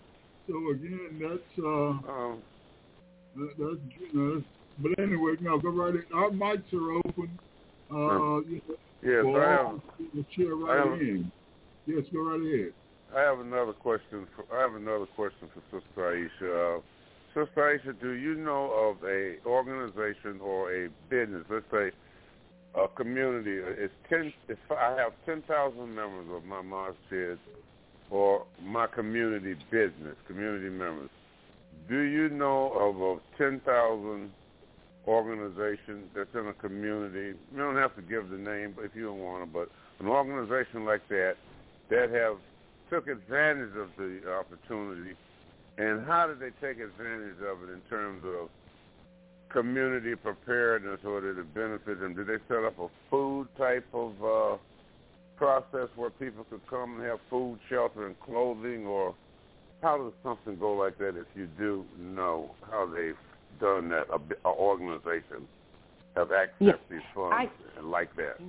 B: So again, that's uh,
C: Um,
B: that, that's you know. But anyway, no, go right in. Our mics are open. Uh,
C: um,
B: you know,
C: yes,
B: for
C: I
B: all
C: have.
B: people to cheer right
C: I have,
B: in. Yes, go right ahead.
C: I have another question. For, I have another question for Sister Aisha. Uh, Sister Aisha, do you know of a organization or a business? Let's say a community. It's ten. If I have ten thousand members of my masjid or my community business, community members. Do you know of a ten thousand organization that's in a community? You don't have to give the name, but if you don't want to, but an organization like that that have took advantage of the opportunity, and how did they take advantage of it in terms of community preparedness, or did it benefit them? Did they set up a food type of uh, process where people could come and have food, shelter, and clothing, or how does something go like that if you do know how they've done that, an organization have accessed
E: yes.
C: these funds
E: I,
C: and like that?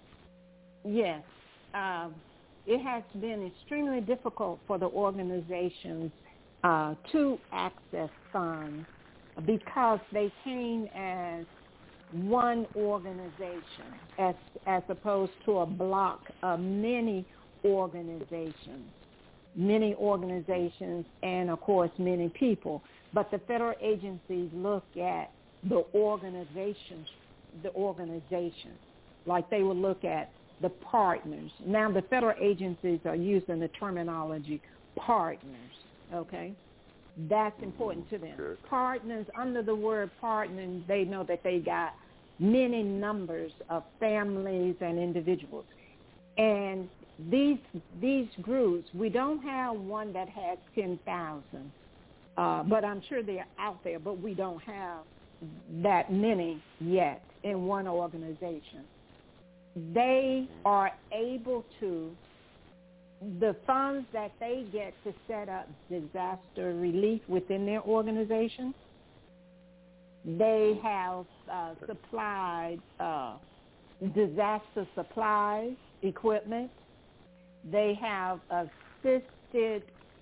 E: Yes. Um, it has been extremely difficult for the organizations uh, to access funds because they came as one organization as as opposed to a block of many organizations, many organizations and, of course, many people. But the federal agencies look at the organizations, the organization, like they will look at the partners. Now the federal agencies are using the terminology partners, okay? That's important to them.
C: Good.
E: Partners, under the word partner, they know that they got many numbers of families and individuals. And these these groups, we don't have one that has ten thousand, uh, but I'm sure they're out there, but we don't have that many yet in one organization. They are able to, the funds that they get to set up disaster relief within their organization, they have uh, supplied uh, disaster supplies, equipment. They have assisted,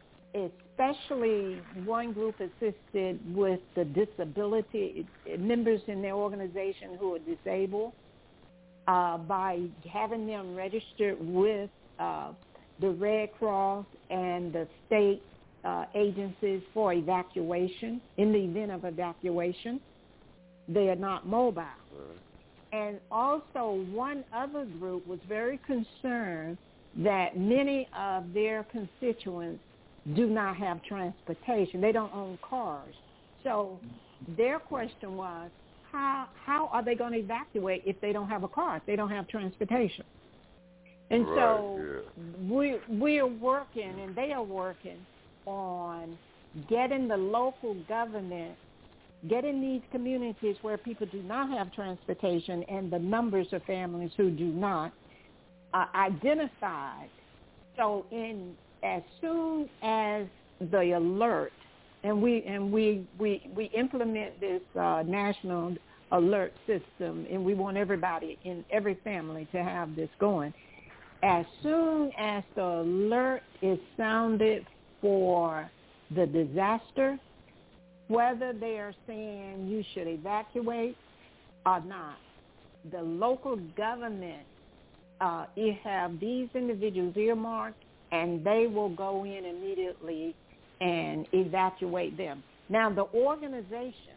E: especially one group assisted with the disability, members in their organization who are disabled, uh, by having them registered with uh, the Red Cross and the state uh, agencies for evacuation. In the event of evacuation, they are not mobile. And also one other group was very concerned that many of their constituents do not have transportation. They don't own cars. So their question was, how how are they going to evacuate if they don't have a car, if they don't have transportation? And
C: right,
E: so
C: yeah.
E: we we're working, and they are working on getting the local government, getting these communities where people do not have transportation and the numbers of families who do not uh, identified. So in as soon as the alert, and we and we we, we implement this uh, national alert system, and we want everybody in every family to have this going. As soon as the alert is sounded for the disaster, whether they are saying you should evacuate or not, the local government uh, it have these individuals earmarked, and they will go in immediately and evacuate them. Now, the organization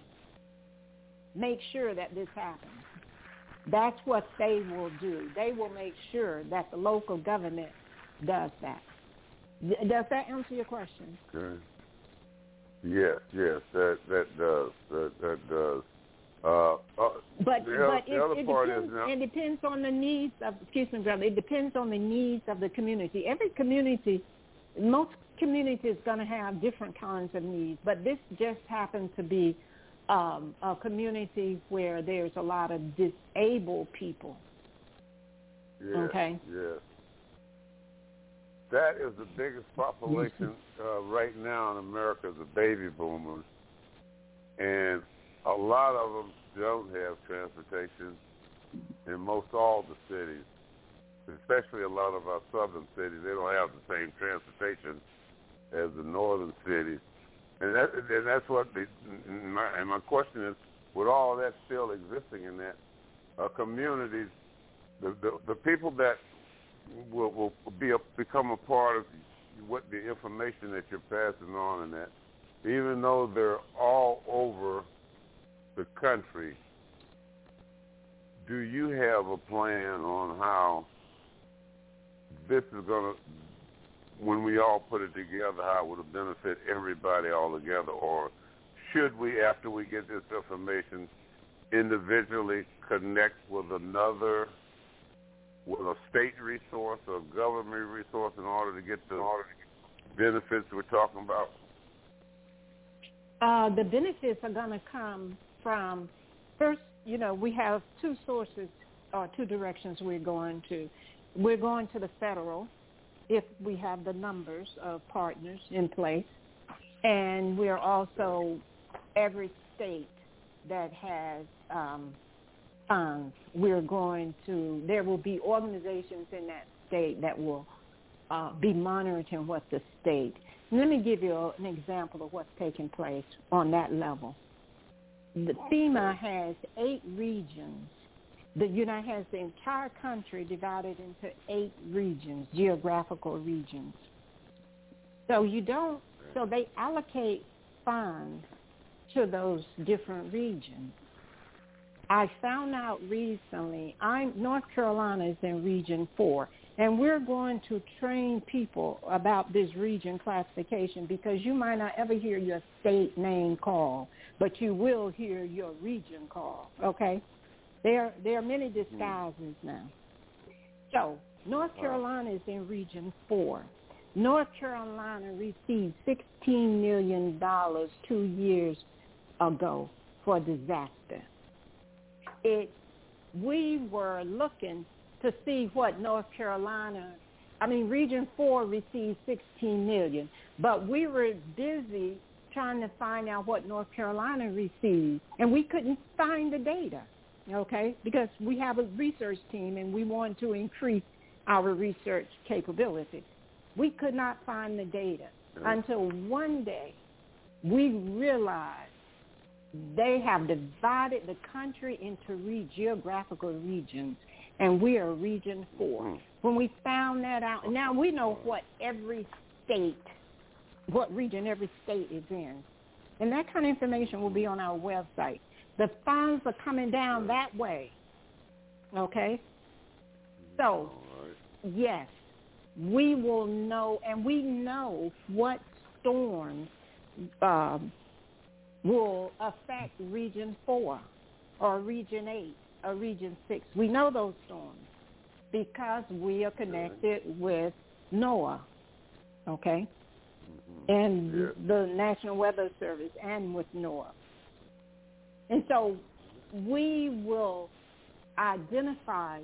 E: makes sure that this happens. That's what they will do. They will make sure that the local government does that. Does that answer your question?
C: Okay. Yes, yes, that that does. That, that does. Uh, uh,
E: but
C: the,
E: but
C: the
E: it,
C: other
E: it,
C: part
E: depends,
C: is now,
E: it depends on the needs of, excuse me, brother, it depends on the needs of the community. Every community, most communities going to have different kinds of needs, but this just happens to be um, a community where there's a lot of disabled people.
C: yes,
E: Okay.
C: Yes. That is the biggest population uh, right now in America, the baby boomers, and a lot of them don't have transportation in most all the cities, especially a lot of our southern cities. They don't have the same transportation as the northern cities. And that and that's what the and my, and my question is, with all that still existing in that uh, communities, the, the the people that will will be a, become a part of what the information that you're passing on, and that even though they're all over the country, do you have a plan on how this is going to, when we all put it together, how it would benefit everybody all together? Or should we, after we get this information, individually connect with another, with a state resource or government resource in order to get the benefits we're talking about?
E: Uh, the benefits are going to come from, first, you know, we have two sources or two directions we're going to. We're going to the federal if we have the numbers of partners in place. And we're also, every state that has um, funds, we're going to, there will be organizations in that state that will uh, be monitoring what the state. Let me give you an example of what's taking place on that level. The FEMA has eight regions. The United has the entire country divided into eight regions, geographical regions. So you don't, so they allocate funds to those different regions. I found out recently, I'm, North Carolina is in Region four, and we're going to train people about this region classification, because you might not ever hear your state name called, but you will hear your region called, okay? There, there are many disguises now. So North Carolina is in Region four. North Carolina received sixteen million dollars two years ago for disaster. It, we were looking to see what North Carolina, I mean, Region four received sixteen million dollars, but we were busy trying to find out what North Carolina received, and we couldn't find the data, okay, because we have a research team and we want to increase our research capability. We could not find the data until one day we realized they have divided the country into re- geographical regions, and we are Region four. When we found that out, now we know what every state, what region every state is in. And that kind of information will be on our website. The funds are coming down that way, okay? So, yes, we will know, and we know what storms um, will affect Region four or Region eight or Region six. We know those storms because we are connected with NOAA, okay, and yeah. the National Weather Service, and with NOAA. And so we will identify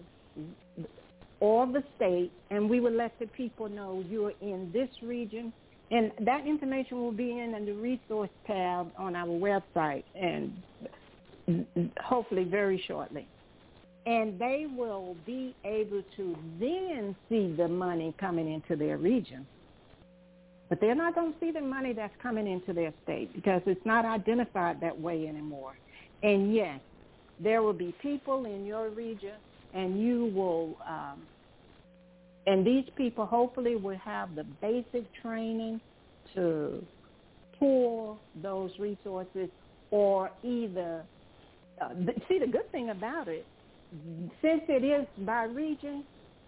E: all the states, and we will let the people know you're in this region. And that information will be in, in the resource tab on our website, and hopefully very shortly. And they will be able to then see the money coming into their region. But they're not going to see the money that's coming into their state because it's not identified that way anymore. And yes, there will be people in your region, and you will, um, and these people hopefully will have the basic training to pull those resources, or either, uh, see, the good thing about it, since it is by region,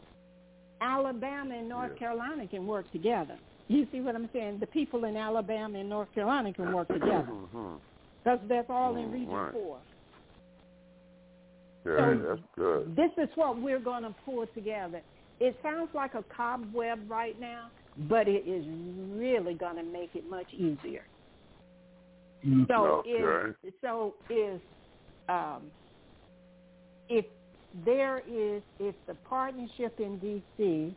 E: Alabama and North yeah. Carolina can work together. You see what I'm saying? The people in Alabama and North Carolina can work together. Because that's all in Region right. four.
C: Yeah, so that's good.
E: This is what we're going to pull together. It sounds like a cobweb right now, but it is really going to make it much easier. Mm-hmm. So, okay. if, so if, um, if there is, if the partnership in D C,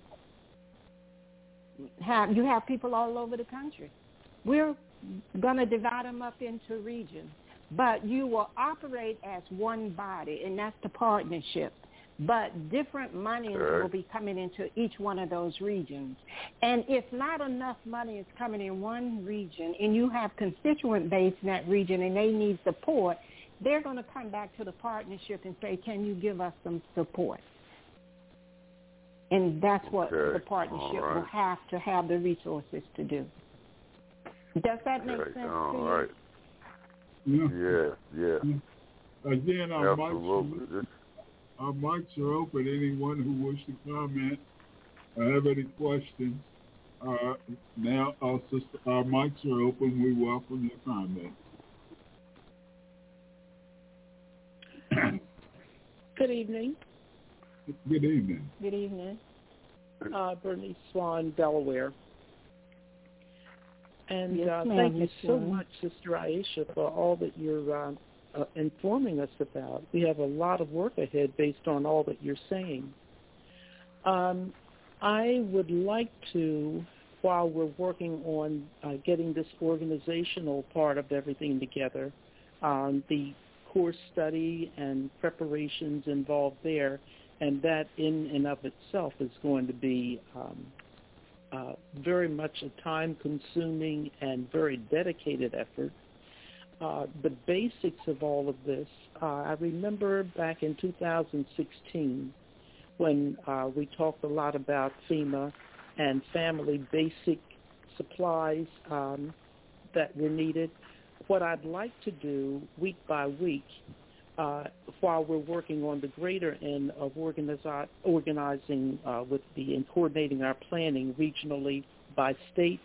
E: have, you have people all over the country. We're going to divide them up into regions, but you will operate as one body, and that's the partnership. but different monies
C: Right.
E: will be coming into each one of those regions. And if not enough money is coming in one region and you have constituent base in that region and they need support, they're going to come back to the partnership and say, can you give us some support? And that's what
C: Okay.
E: the partnership
C: All right.
E: will have to have the resources to do. Does that make
C: Okay.
E: sense
C: All
E: to you?
C: right.
B: Yeah.
C: Yeah, yeah.
B: Again, our mics,
C: Absolutely. This-
B: our mics are open. Anyone who wishes to comment or have any questions, uh, now our, sister, our mics are open. We welcome your comments.
G: Good evening.
B: Good evening.
E: Good evening.
G: Uh, Bernice Swan, Delaware. And
E: Yes,
G: uh,
E: ma'am,
G: thank you
E: Miz
G: so
E: Swan.
G: much, Sister Aisha, for all that you're uh, uh, informing us about. We have a lot of work ahead based on all that you're saying. Um, I would like to, while we're working on uh, getting this organizational part of everything together, um, the course study and preparations involved there, and that in and of itself is going to be um, uh, very much a time-consuming and very dedicated effort. Uh, the basics of all of this, uh, I remember back in two thousand sixteen when uh, we talked a lot about FEMA and family basic supplies um, that were needed. What I'd like to do week by week, uh, while we're working on the greater end of organizi- organizing uh, with the and coordinating our planning regionally by states,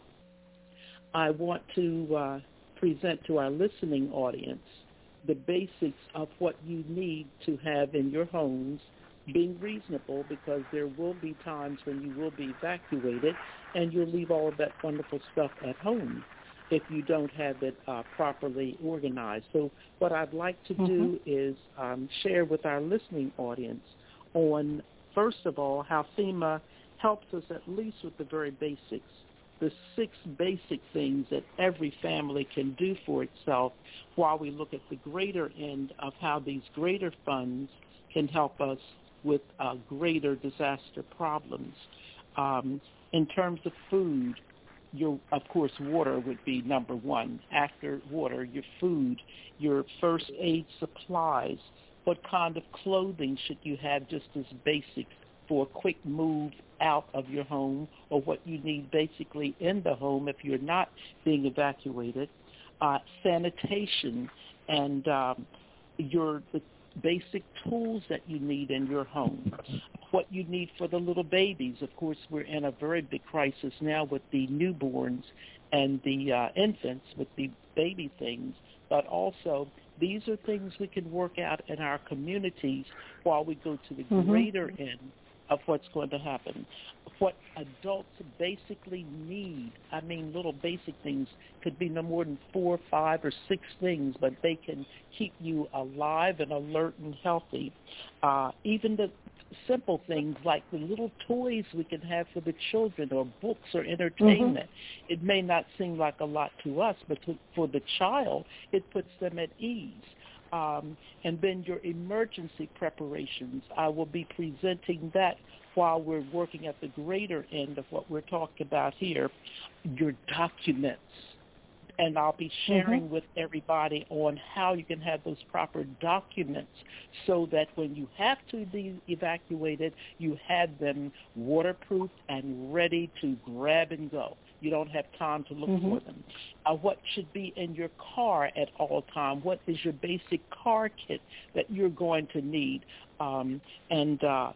G: I want to uh, present to our listening audience the basics of what you need to have in your homes, being reasonable, because there will be times when you will be evacuated and you'll leave all of that wonderful stuff at home if you don't have it uh, properly organized. So what I'd like to mm-hmm. do is um, share with our listening audience on, first of all, how FEMA helps us at least with the very basics, the six basic things that every family can do for itself, while we look at the greater end of how these greater funds can help us with uh, greater disaster problems. Um, in terms of food, your, of course, water would be number one. After water, your food, your first aid supplies, what kind of clothing should you have just as basic for a quick move out of your home, or what you need basically in the home if you're not being evacuated, uh, sanitation, and um, your the basic tools that you need in your home, what you need for the little babies. Of course, we're in a very big crisis now with the newborns and the uh, infants with the baby things, but also these are things we can work out in our communities while we go to the mm-hmm. greater end of what's going to happen. What adults basically need, I mean little basic things, could be no more than four, five, or six things, but they can keep you alive and alert and healthy. Uh, even the simple things like the little toys we can have for the children, or books or entertainment. Mm-hmm. It may not seem like a lot to us, but to, for the child, it puts them at ease. Um, and then your emergency preparations. I will be presenting that while we're working at the greater end of what we're talking about here, your documents. And I'll be sharing mm-hmm. with everybody on how you can have those proper documents so that when you have to be evacuated, you have them waterproof and ready to grab and go. You don't have time to look mm-hmm. for them. Uh, what should be in your car at all time? What is your basic car kit that you're going to need? Um, and uh,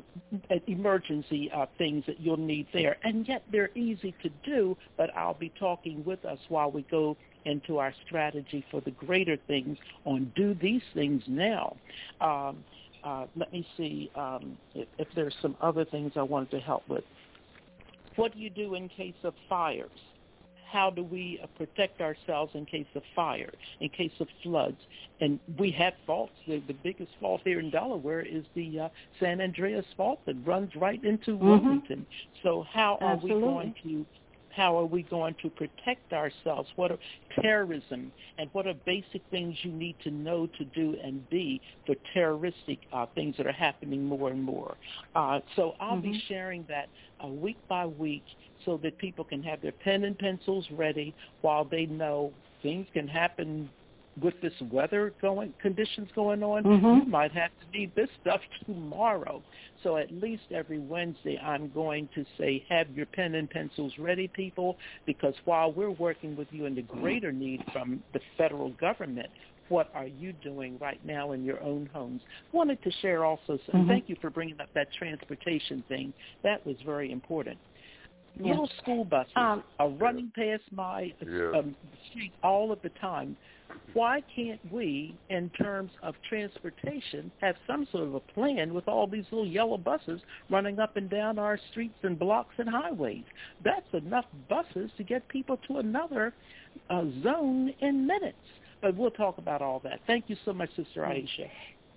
G: emergency uh, things that you'll need there. And yet they're easy to do, but I'll be talking with us while we go into our strategy for the greater things on do these things now. Um, uh, let me see um, if, if there's some other things I wanted to help with. What do you do in case of fires? How do we uh, protect ourselves in case of fire, in case of floods? And we have faults. The, the biggest fault here in Delaware is the uh, San Andreas fault that runs right into mm-hmm. Wilmington. So how are Absolutely. we going to how are we going to protect ourselves? What are terrorism, and what are basic things you need to know to do and be for terroristic uh, things that are happening more and more. Uh, so I'll mm-hmm. be sharing that uh, week by week so that people can have their pen and pencils ready while they know things can happen with this weather going conditions going on. Mm-hmm. You might have to need this stuff tomorrow. So at least every Wednesday I'm going to say, have your pen and pencils ready, people, because while we're working with you in the greater need from the federal government, what are you doing right now in your own homes? Wanted to share also, so mm-hmm. thank you for bringing up that transportation thing. That was very important. Yeah. Little school buses um, are running past my yeah. um, street all of the time. Why can't we, in terms of transportation, have some sort of a plan with all these little yellow buses running up and down our streets and blocks and highways? That's enough buses to get people to another uh, zone in minutes. But we'll talk about all that. Thank you so much, Sister Aisha.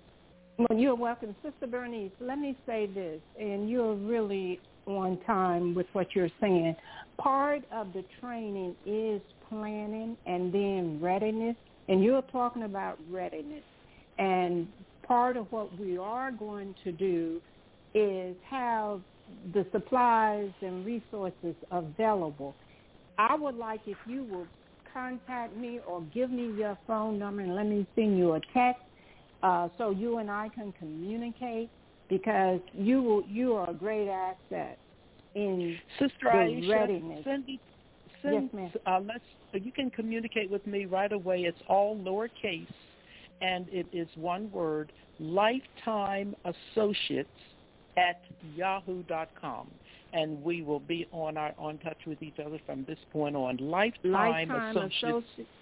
E: Well, you're welcome. Sister Bernice, let me say this, and you're really on time with what you're saying. Part of the training is planning and then readiness, and you're talking about readiness. And part of what we are going to do is have the supplies and resources available. I would like if you will contact me or give me your phone number and let me send you a text uh, so you and I can communicate, because you will, you are a great asset in
G: Sister
E: the
G: Aisha,
E: readiness.
G: Send me, send,
E: yes, ma'am.
G: Uh, let's, you can communicate with me right away. It's all lowercase, and it is one word, Lifetime Associates at yahoo dot com. And we will be on our on touch with each other from this point on. Lifetime,
E: Lifetime
G: Associates.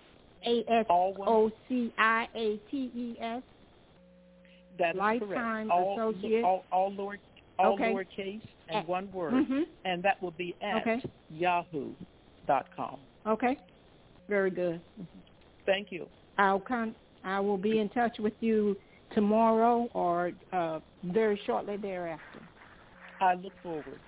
E: A S O C I A T E S.
G: That is
E: Lifetime
G: correct. All,
E: Associates.
G: all, all, lower, all
E: okay.
G: lowercase and
E: at,
G: one word.
E: Mm-hmm.
G: And that will be at
E: okay.
G: yahoo dot com.
E: Okay. Very good.
G: Thank you.
E: I'll con- I will be in touch with you tomorrow or uh, very shortly thereafter.
G: I look forward.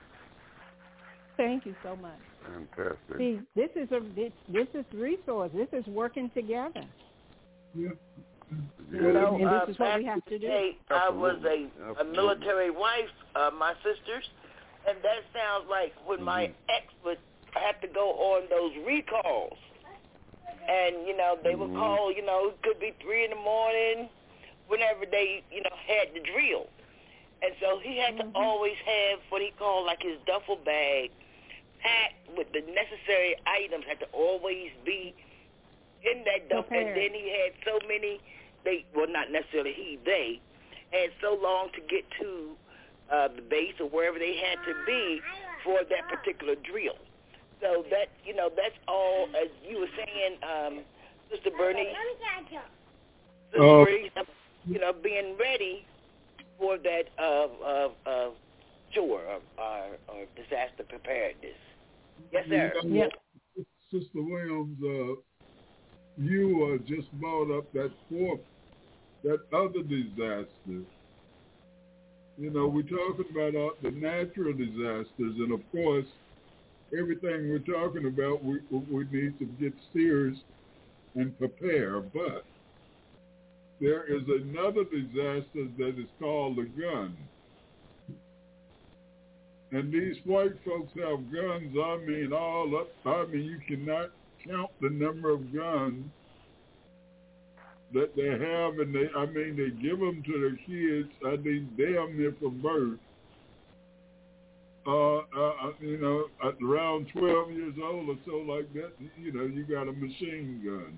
E: Thank you so much.
C: Fantastic.
E: See, this is a this, this is resource. This is working together.
B: Yeah.
D: You know,
E: and this
D: uh,
E: is what we have to do.
D: Day, I was a, a military wife, uh, my sisters, and that sounds like when mm-hmm. my ex would have to go on those recalls. And, you know, they would call, you know, it could be three in the morning, whenever they, you know, had the drill. And so he had mm-hmm. to always have what he called like his duffel bag packed with the necessary items, had to always be in that duffel. And then he had so many, they well, not necessarily he, they had so long to get to uh, the base or wherever they had to be for that particular drill. So that, you know, that's all, as you were saying, um, Sister Bernice, Sister
B: uh,
D: Bernice, you know, being ready for that uh, uh, uh, chore or, or, or disaster preparedness. Yes, sir.
B: You know, yep. Sister Williams, uh, you uh, just brought up that fourth, that other disaster. You know, we're talking about uh, the natural disasters, and of course, everything we're talking about, we we need to get serious and prepare. But there is another disaster that is called the gun. And these white folks have guns, I mean, all up. I mean, you cannot count the number of guns that they have. And they, I mean, they give them to their kids, I mean, damn near from birth. Uh, uh, you know, at around twelve years old or so like that, you know, you got a machine gun.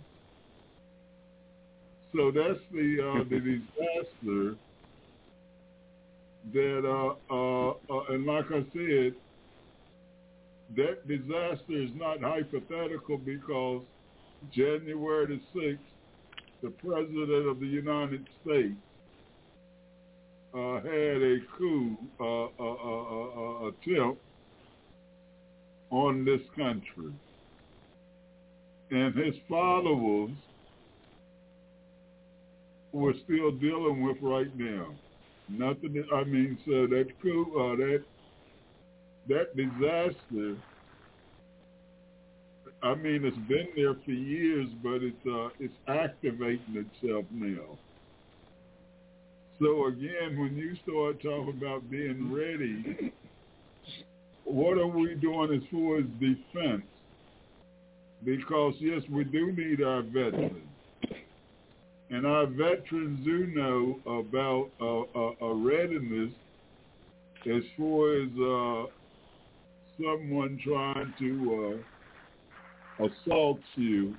B: So that's the uh, the disaster that, uh, uh, uh, and like I said, that disaster is not hypothetical because January the sixth, the President of the United States uh, had a coup uh, uh, uh, uh, attempt on this country. And his followers we're still dealing with right now. Nothing. That, I mean, so that coup, uh, that that disaster I mean, it's been there for years, but it's uh, it's activating itself now. So again, when you start talking about being ready, what are we doing as far as defense? Because yes, we do need our veterans, and our veterans do know about uh, a, a readiness as far as uh, someone trying to uh, assault you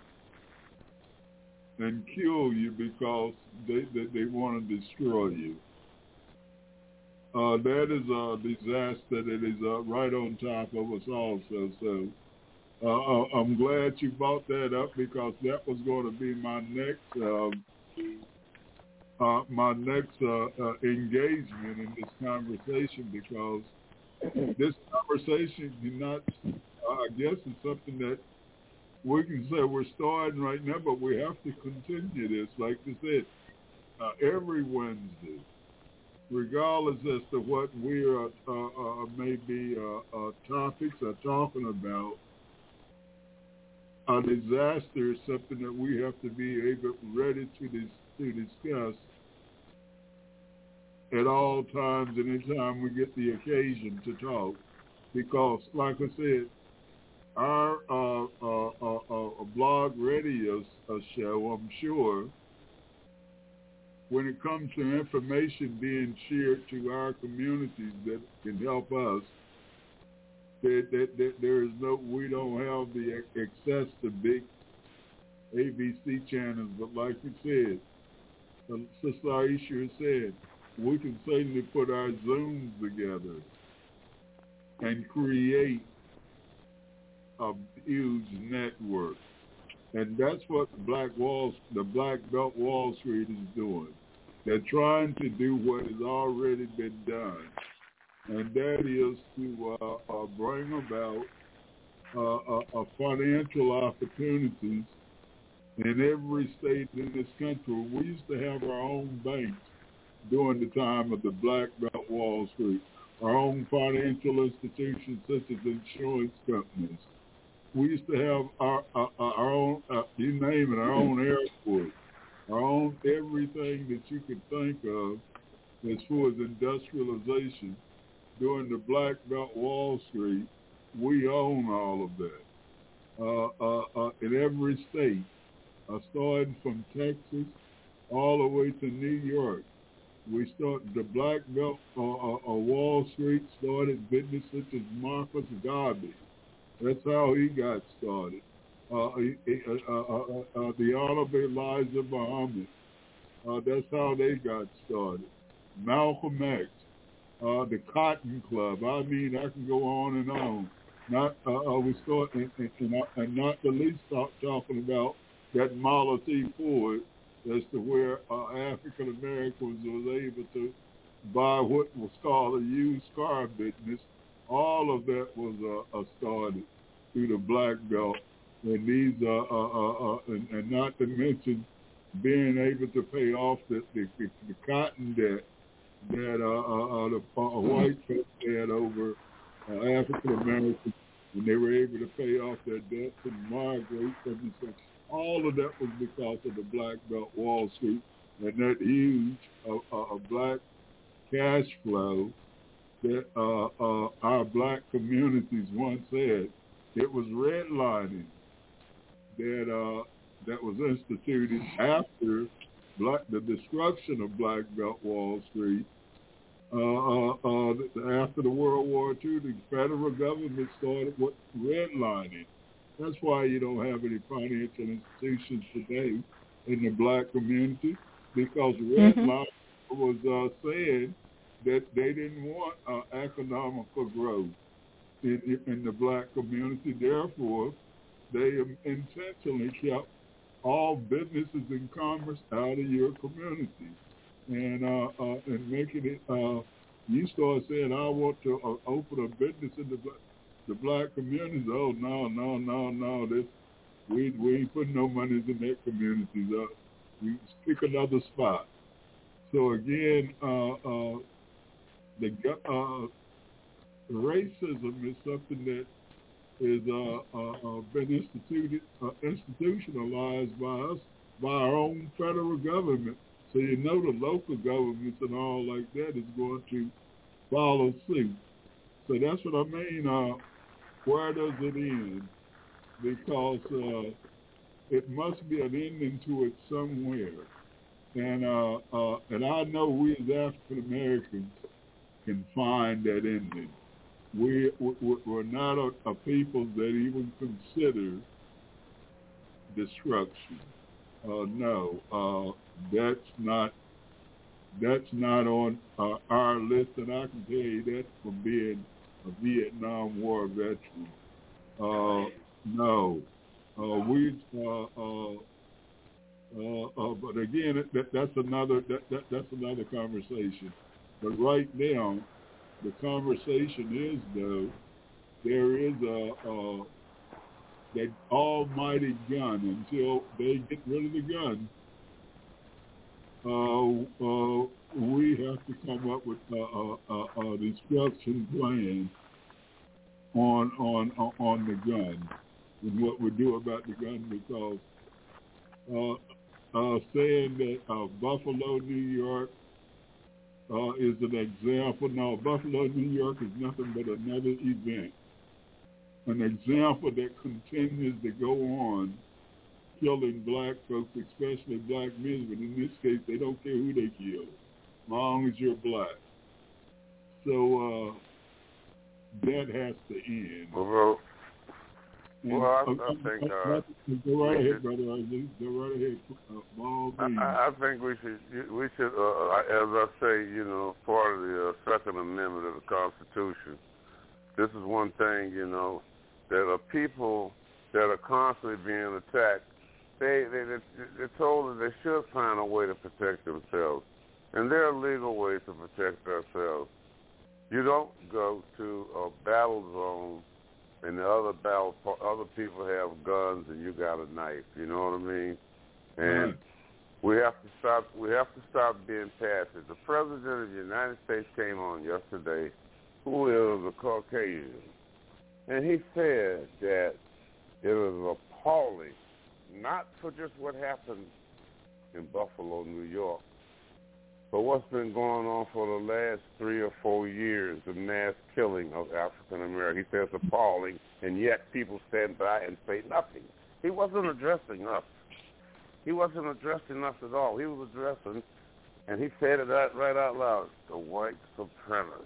B: and kill you because they they, they want to destroy you. Uh, that is a disaster that is uh, right on top of us also. So uh, I'm glad you brought that up because that was going to be my next um, uh, my next uh, uh, engagement in this conversation, because this conversation cannot, uh, I guess, is something that we can say we're starting right now, but we have to continue this, like you said, uh, every Wednesday, regardless as to what we are uh, uh, maybe uh, uh, topics are talking about. A disaster is something that we have to be able, ready to dis- to discuss at all times and anytime we get the occasion to talk, because, like I said, our uh, uh, uh, uh, blog radio uh, show, I'm sure, when it comes to information being shared to our communities that can help us, that, that, that there is no, we don't have the access to big A B C channels, but like you said, uh, Sister Aisha said, we can certainly put our Zooms together and create a huge network. And that's what the Black Wall, the Black Belt Wall Street is doing. They're trying to do what has already been done, and that is to uh, uh, bring about uh, uh, uh, financial opportunities in every state in this country. We used to have our own banks during the time of the Black Belt Wall Street, our own financial institutions such as insurance companies. We used to have our our, our own, uh, you name it, our own airport, our own everything that you could think of as far as industrialization. During the Black Belt Wall Street, we own all of that uh, uh, uh, in every state, uh, starting from Texas all the way to New York. We started the Black Belt uh, uh, uh, Wall Street started business such as Marcus Garvey. That's how he got started. Uh, he, uh, uh, uh, uh, the Honorable Elijah Muhammad. Uh, that's how they got started. Malcolm X, uh, the Cotton Club. I mean, I can go on and on. Not uh, uh, we start and, and, and, and not the least talk, talking about that Model T Ford as to where uh, African Americans was able to buy what was called a used car business. All of that was uh, uh, started through the Black Belt, and these, uh, uh, uh, uh, and, and not to mention being able to pay off the, the, the, the cotton debt that uh, uh, uh, the uh, white folks had over uh, African Americans, and they were able to pay off their debts and migrate from the. All of that was because of the Black Belt Wall Street and that huge uh, uh, black cash flow that uh, uh, our black communities once had. It was redlining that uh, that was instituted after black, the destruction of Black Belt Wall Street. Uh, uh, uh, after the World War Two, the federal government started with redlining. That's why you don't have any financial institutions today in the black community, because redlining mm-hmm. was uh, saying that they didn't want uh, economical growth in, in the black community. Therefore, they intentionally kept all businesses and commerce out of your community, and uh, uh, and making it. Uh, you start saying, "I want to uh, open a business in the the black communities." Oh no, no, no, no! This we we ain't putting no money in that community. Uh, we pick another spot. So again, uh, uh, the uh, racism is something that is uh, uh, uh, been instituted, uh, institutionalized by us, by our own federal government. So you know the local governments and all like that is going to follow suit. So that's what I mean. Uh, where does it end? Because uh, it must be an ending to it somewhere. And uh, uh, and I know we as African Americans can find that ending. We, we we're not a, a people that even consider destruction. Uh, no, uh, that's not that's not on uh, our list, and I can tell you that from being a Vietnam War veteran. Uh, no, uh, we. Uh, uh, uh, uh, but again, that, that's another that, that that's another conversation. But right now, the conversation is though there is a, a that almighty gun. Until they get rid of the gun, uh, uh, we have to come up with a, a, a, a destruction plan on on on the gun and what we do about the gun, because uh, uh, saying that uh, Buffalo, New York uh, is an example. No, Buffalo, New York is nothing but another event. An example that continues to go on, killing black folks, especially black men, but in this case, they don't care who they kill, as long as you're black. So uh, that has to end.
C: Well,
B: And,
C: well I,
B: uh,
C: I think... Uh,
B: go right ahead, brother. Go right ahead. Uh,
C: I, I think we should, we should, uh, as I say, you know, part of the uh, Second Amendment of the Constitution, this is one thing, you know, that are people that are constantly being attacked, they, they, they, they're told that they should find a way to protect themselves. And there are legal ways to protect ourselves. You don't go to a battle zone and the other battle, other people have guns and you got a knife. You know what I mean? And mm-hmm. we have to stop. We have to stop being passive. The president of the United States came on yesterday, who is a Caucasian, and he said that it was appalling, not for just what happened in Buffalo, New York, but what's been going on for the last three or four years, the mass killing of African Americans. He says it's appalling, and yet people stand by and say nothing. He wasn't addressing us. He wasn't addressing us at all. He was addressing, and he said it right out loud, the white supremacists.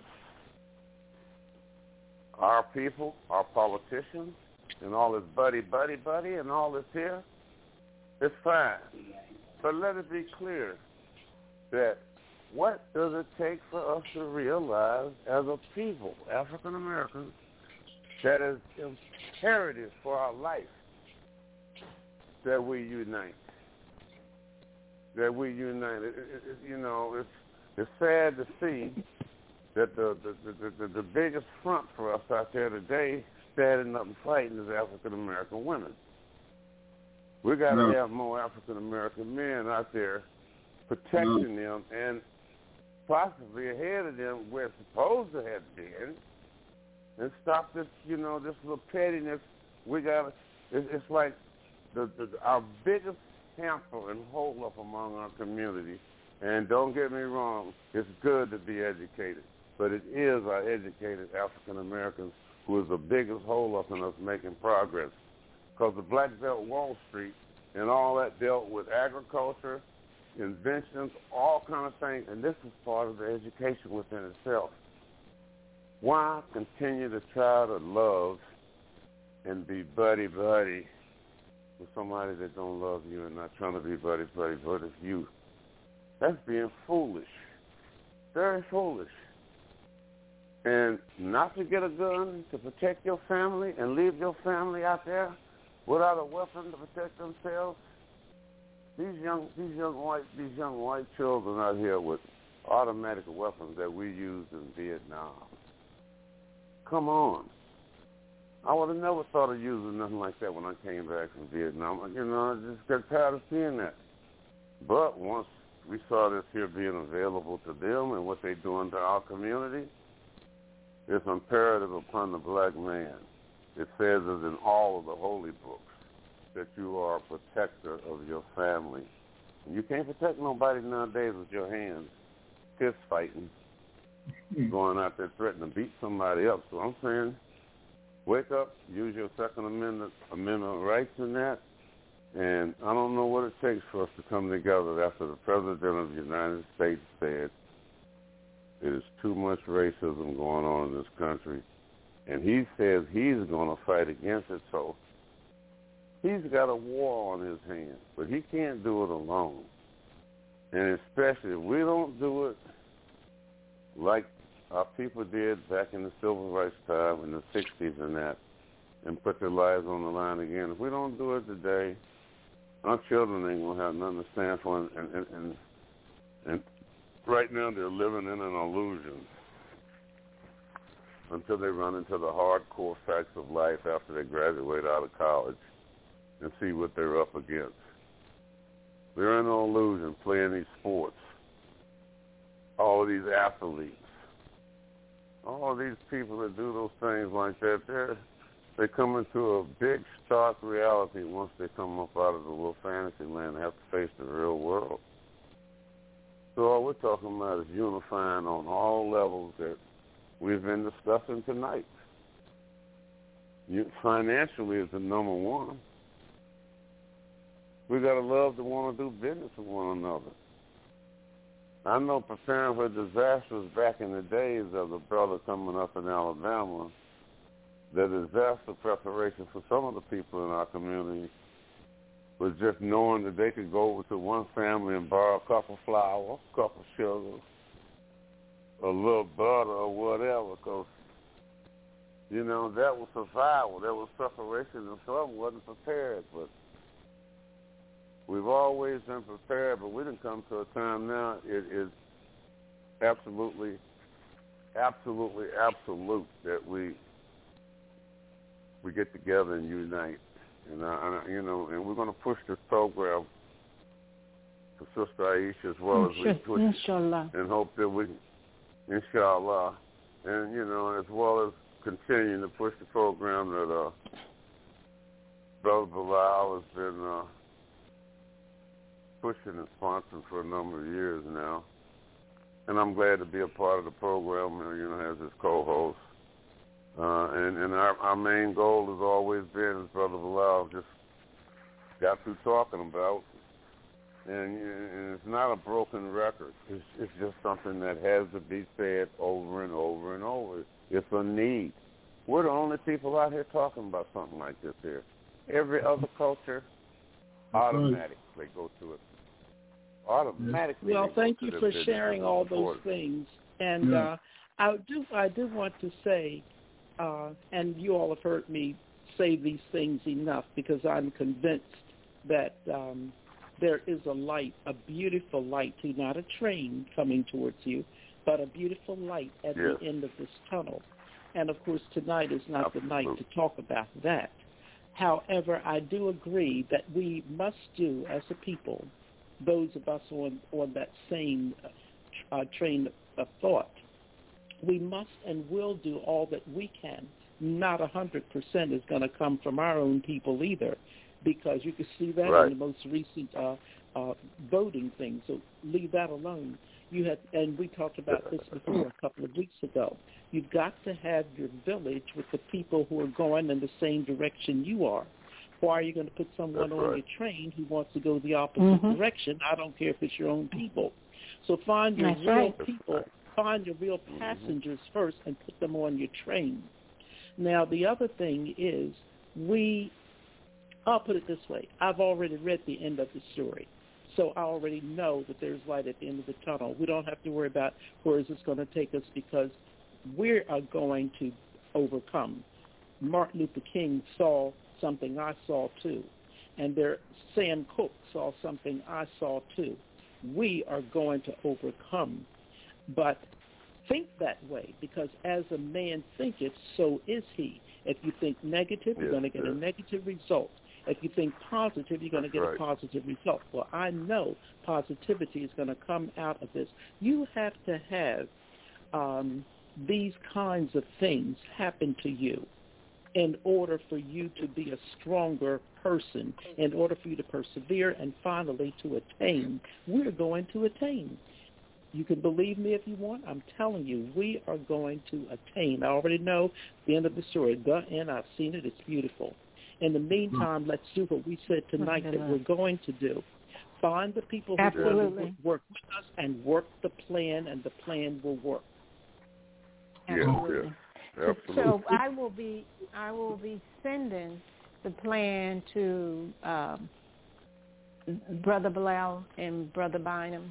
C: Our people, our politicians, and all this buddy, buddy, buddy, and all this here, it's fine. But let it be clear that what does it take for us to realize as a people, African Americans, that is imperative for our life that we unite. That we unite. It, it, it, you know, it's it's sad to see that the the, the, the the biggest front for us out there today, standing up and fighting, is African American women. We got to no. have more African American men out there protecting no. them and possibly ahead of them where it's supposed to have been, and stop this, you know, this little pettiness. We got it's, it's like the, the our biggest hamper and hold up among our community. And don't get me wrong, it's good to be educated, but it is our educated African Americans who is the biggest hold up in us making progress. Because the Black Belt Wall Street and all that dealt with agriculture, inventions, all kind of things, and this is part of the education within itself. Why continue to try to love and be buddy-buddy with somebody that don't love you and not trying to be buddy-buddy with you? That's being foolish, very foolish. And not to get a gun to protect your family and leave your family out there without a weapon to protect themselves. These young, these young white, these young white children out here with automatic weapons that we used in Vietnam. Come on! I would have never thought of using nothing like that when I came back from Vietnam. You know, I just got tired of seeing that. But once we saw this here being available to them and what they're doing to our community, it's imperative upon the black man it says as in all of the holy books that you are a protector of your family. And you can't protect nobody nowadays with your hands, fist fighting, going out there threatening to beat somebody up. So I'm saying, wake up, use your Second Amendment, Amendment rights in that, and I don't know what it takes for us to come together after the President of the United States said it is too much racism going on in this country, and he says he's going to fight against it. So he's got a war on his hands, but he can't do it alone. And especially if we don't do it like our people did back in the civil rights time in the sixties and that, and put their lives on the line again. If we don't do it today, our children ain't going to have nothing to stand for. And, and, and, and right now they're living in an illusion until they run into the hardcore facts of life after they graduate out of college and see what they're up against. They're in an illusion playing these sports. All of these athletes, all of these people that do those things like that, they're, they come into a big, stark reality once they come up out of the little fantasy land and have to face the real world. So all we're talking about is unifying on all levels that we've been discussing tonight. You, financially is the number one. We got to love to want to do business with one another. I know preparing for disasters back in the days of the brother coming up in Alabama, the disaster preparation for some of the people in our community was just knowing that they could go over to one family and borrow a cup of flour, a cup of sugar, a little butter or whatever, because, you know, that was survival. There was separation, and some wasn't prepared. But we've always been prepared, but we didn't come to a time now. It is absolutely, absolutely, absolute that we we get together and unite. And, uh, you know, and we're going to push this program for Sister Aisha as well as we push
E: Inshallah.
C: it and hope that we, inshallah, and, you know, as well as continuing to push the program that uh, Brother Bilal has been uh, pushing and sponsoring for a number of years now. And I'm glad to be a part of the program, you know, as his co-host. Uh, and and our, our main goal has always been, as Brother Bilal just got through talking about, and, and it's not a broken record. It's, it's just something that has to be said over and over and over. It's a need. We're the only people out here talking about something like this here. Every other culture automatically go to it. Automatically.
G: Well, thank you for sharing all those things. And
B: yeah.
G: uh, I do I do want to say, uh, and you all have heard me say these things enough, because I'm convinced that um, there is a light, a beautiful light, too, not a train coming towards you, but a beautiful light at
C: yes.
G: the end of this tunnel. And, of course, tonight is not
C: Absolutely.
G: the night to talk about that. However, I do agree that we must do, as a people, those of us on, on that same uh, train of thought, we must and will do all that we can. Not one hundred percent is going to come from our own people either, because you can see that
C: right.
G: in the most recent uh, uh, voting thing. So leave that alone. You had, and we talked about this before a couple of weeks ago. You've got to have your village with the people who are going in the same direction you are. Why are you going to put someone
C: That's
G: on
C: right.
G: your train who wants to go the opposite
E: Mm-hmm.
G: direction? I don't care if it's your own people. So find your
E: That's
G: real
E: right.
G: people, find your real passengers mm-hmm. first, and put them on your train. Now, the other thing is, we, I'll put it this way. I've already read the end of the story. So I already know that there's light at the end of the tunnel. We don't have to worry about where is this going to take us, because we are going to overcome. Martin Luther King saw something I saw too. And there, Sam Cooke saw something I saw too. We are going to overcome. But think that way, because as a man thinketh, so is he. If you think negative, yes, you're going to get yes. a negative result. If you think positive, you're going to get
C: right.
G: a positive result. Well, I know positivity is going to come out of this. You have to have um, these kinds of things happen to you in order for you to be a stronger person, in order for you to persevere and finally to attain. We're going to attain. You can believe me if you want. I'm telling you, we are going to attain. I already know the end of the story. The end, I've seen it. It's beautiful. In the meantime, let's do what we said tonight that we're going to do. Find the people who
E: Absolutely.
G: want to work with us and work the plan, and the plan will work.
E: Absolutely.
C: Yeah, Absolutely.
E: So I will be I will be sending the plan to um, Brother Bilal and Brother Bynum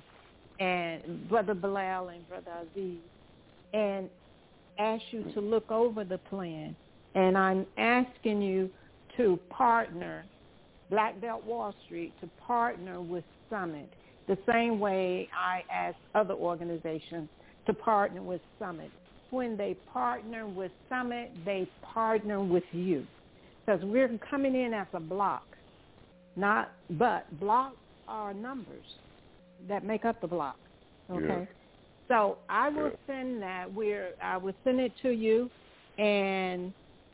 E: and Brother Bilal and Brother Aziz, and ask you to look over the plan. And I'm asking you to partner, Black Belt Wall Street, to partner with Summit, the same way I ask other organizations to partner with Summit. When they partner with Summit, they partner with you, because we're coming in as a block, not but blocks are numbers that make up the block. Okay,
C: Yeah.
E: so I will
C: Yeah.
E: send that. We're I will send it to you, and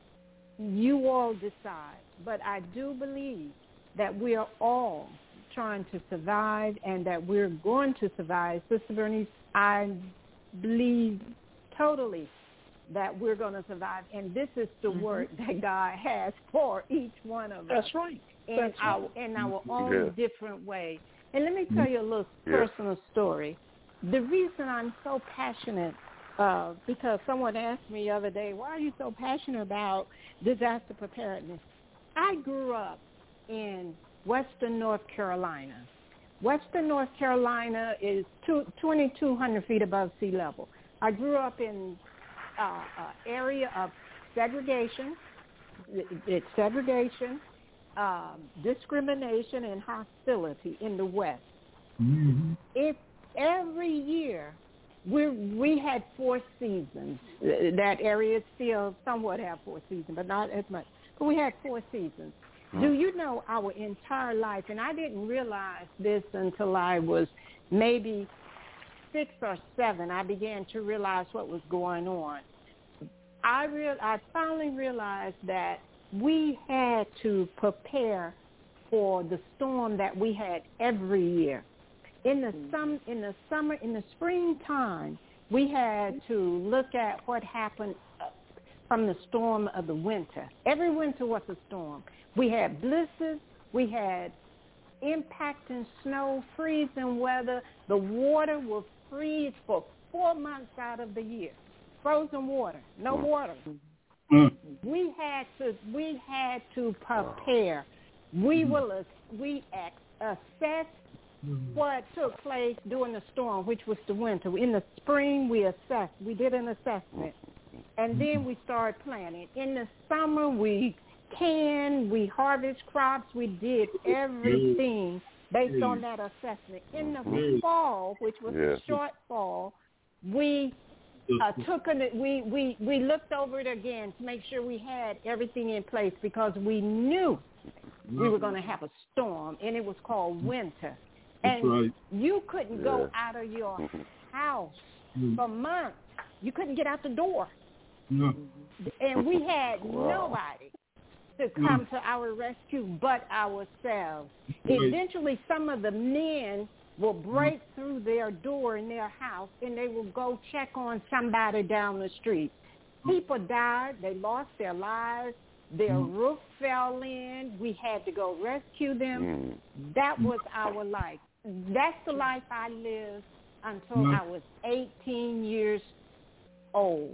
E: you all decide. But I do believe that we are all trying to survive, and that we're going to survive. Sister Bernice, I believe totally that we're going to survive, and this is the mm-hmm. work that God has for each one of us.
G: That's right.
E: In
G: That's
E: our
G: right.
E: in our own
C: Yeah.
E: different way. And let me tell you a little
C: Yeah.
E: personal story. The reason I'm so passionate, uh, because someone asked me the other day, why are you so passionate about disaster preparedness? I grew up in Western North Carolina. Western North Carolina is two, twenty-two hundred feet above sea level. I grew up in uh, uh, area of segregation, it's segregation, um, discrimination, and hostility in the West.
B: Mm-hmm.
E: If every year we we had four seasons, that area still somewhat have four seasons, but not as much. But we had four seasons. Do you know our entire life, and I didn't realize this until I was maybe six or seven, I began to realize what was going on. I real I finally realized that we had to prepare for the storm that we had every year. In the sum in the summer in the springtime, we had to look at what happened from the storm of the winter. Every winter was a storm. We had blizzards, we had impacting snow, freezing weather. The water will freeze for four months out of the year. Frozen water, no water.
B: Mm.
E: We had to we had to prepare. We will we assess what took place during the storm, which was the winter. In the spring, we assessed. We did an assessment, and then we started planting. In the summer, we canned, we harvest crops. We did everything based on that assessment. In the fall, which was
C: Yeah.
E: a short fall, we uh, took an, we, we, we looked over it again to make sure we had everything in place, because we knew we were going to have a storm, and it was called winter.
B: That's
E: And
B: right.
E: you couldn't go
C: Yeah.
E: out of your house
B: Mm.
E: for months. You couldn't get out the door.
B: No.
E: And we had
C: Wow.
E: nobody to come to our rescue but ourselves. Eventually, some of the men will break through their door in their house, and they will go check on somebody down the street. People died. They lost their lives. Their roof fell in. We had to go rescue them.
C: Mm.
E: That was our life. That's the life I lived until I was eighteen years old.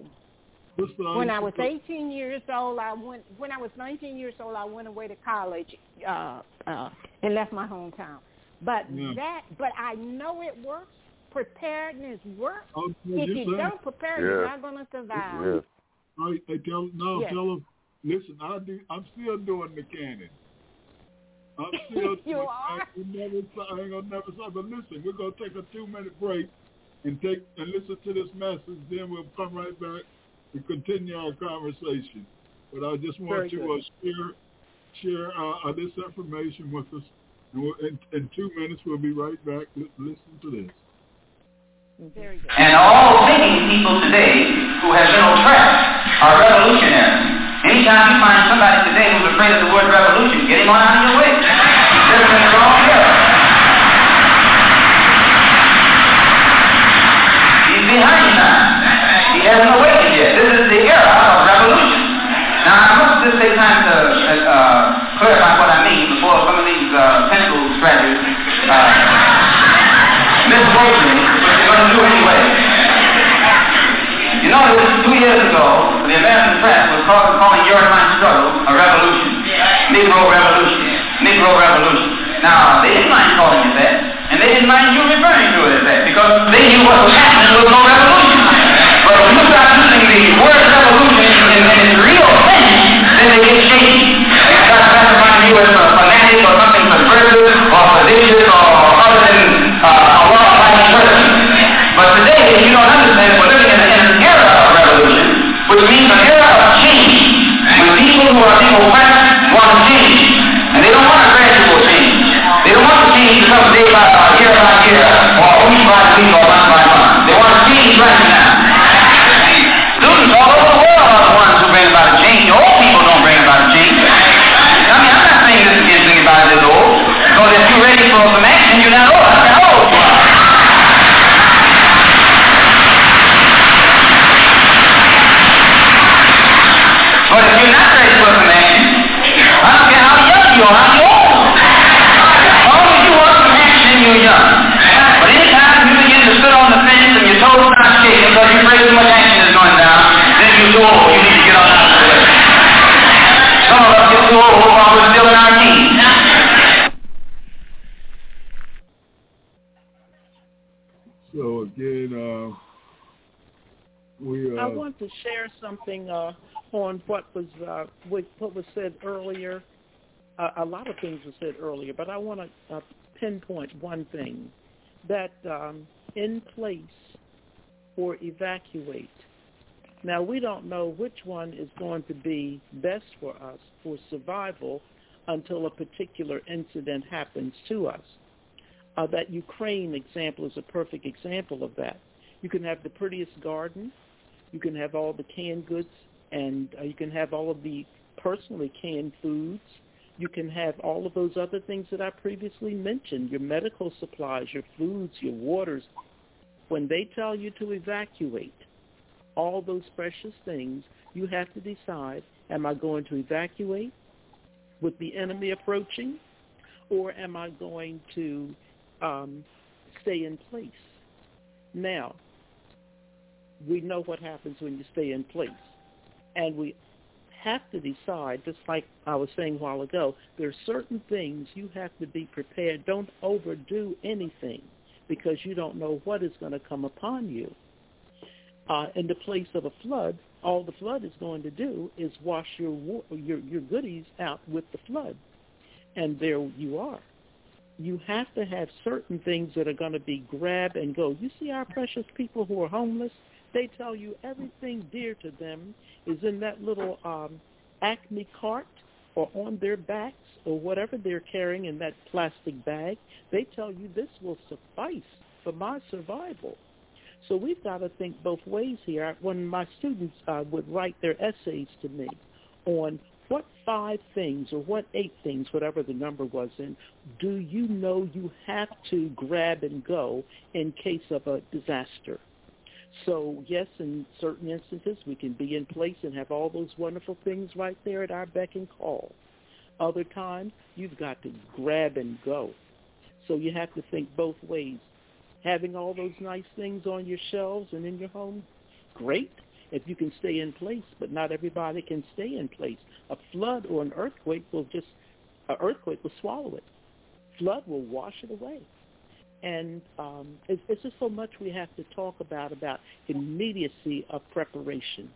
E: When I was eighteen years old, I went. When I was nineteen years old, I went away to college uh, uh, and left my hometown. But
B: Yeah.
E: that, but I know it works. Preparedness works.
B: Oh, yeah,
E: If
B: you
E: you
B: said-
E: don't prepare,
C: Yeah.
E: you're not going to survive.
C: Yeah.
B: I, I tell now
E: Yes.
B: tell them, listen, I do. I'm still doing the cannon. I'm still.
E: You
B: doing,
E: are?
B: I ain't never, I ain't gonna never stop. But listen, we're gonna take a two minute break and take and listen to this message. Then we'll come right back to continue our conversation. But I just want
G: Very
B: you
G: good.
B: to share share uh, uh, this information with us. And we'll, in, in two minutes, we'll be right back. L- listen to this.
E: Very good.
H: And all thinking people today who have been oppressed are revolutionaries. Anytime you find somebody today who's afraid of the word revolution, get him on out of your way. They're in the wrong era. He's behind you now. He hasn't awakened yet. This is the era of revolution. Now, I must just take time to uh, clarify what I mean before some of these uh, pencil scratchers uh, misquote me, which they're going to do anyway. You know, two years ago, the American press was calling, calling your time struggle a revolution. Negro revolution. Negro revolution. Now, they didn't mind calling it that, and they didn't mind you referring to it as that, because they knew what was happening was no revolution. But when you start using the word revolution in, in its real sense, then they get shaky. It starts classifying you as a fanatic or something subversive or seditious or other than uh, a law-abiding person. But today, if you don't understand, we're living in an era of revolution, which means an era of change. When people who are people first want to change, and they don't want a gradual change. They don't want the change to come day by day, year by year, or week by week, or month by month. They want to change right now. Students all over the world are the ones who bring about a change. Old people don't bring about a change. I mean, I'm not saying this against anybody that's old, because if you're ready for some action, you're not old. I don't care how old you are. But if you're not ready for some action, I don't care how young you are, how old. As long as you want some action, you're young. But anytime you begin to sit on the fence and your toes start shaking because you're afraid too much action is going down, then you're too old. You need to get on out of the way. Some of us get too old while we're still in our teens.
B: So again, uh, we. Uh,
G: I want to share something uh, on what was uh, what was said earlier. Uh, a lot of things were said earlier, but I want to uh, pinpoint one thing: that um, in place or evacuate. Now, we don't know which one is going to be best for us for survival until a particular incident happens to us. Uh, that Ukraine example is a perfect example of that. You can have the prettiest garden, you can have all the canned goods, and uh, you can have all of the personally canned foods. You can have all of those other things that I previously mentioned, your medical supplies, your foods, your waters. When they tell you to evacuate all those precious things, you have to decide, am I going to evacuate with the enemy approaching, or am I going to um, stay in place? Now, we know what happens when you stay in place. And we have to decide, just like I was saying a while ago, there are certain things you have to be prepared. Don't overdo anything because you don't know what is going to come upon you. Uh, in the place of a flood, all the flood is going to do is wash your, your your goodies out with the flood. And there you are. You have to have certain things that are going to be grab and go. You see our precious people who are homeless? They tell you everything dear to them is in that little um, Acme cart or on their backs or whatever they're carrying in that plastic bag. They tell you this will suffice for my survival. So we've got to think both ways here. When my students uh, would write their essays to me on what five things or what eight things, whatever the number was in, do you know you have to grab and go in case of a disaster? So, yes, in certain instances, we can be in place and have all those wonderful things right there at our beck and call. Other times, you've got to grab and go. So you have to think both ways. Having all those nice things on your shelves and in your home, great, if you can stay in place, but not everybody can stay in place. A flood or an earthquake will just, an earthquake will swallow it. Flood will wash it away. And um, it's, it's just so much we have to talk about, about immediacy of preparation.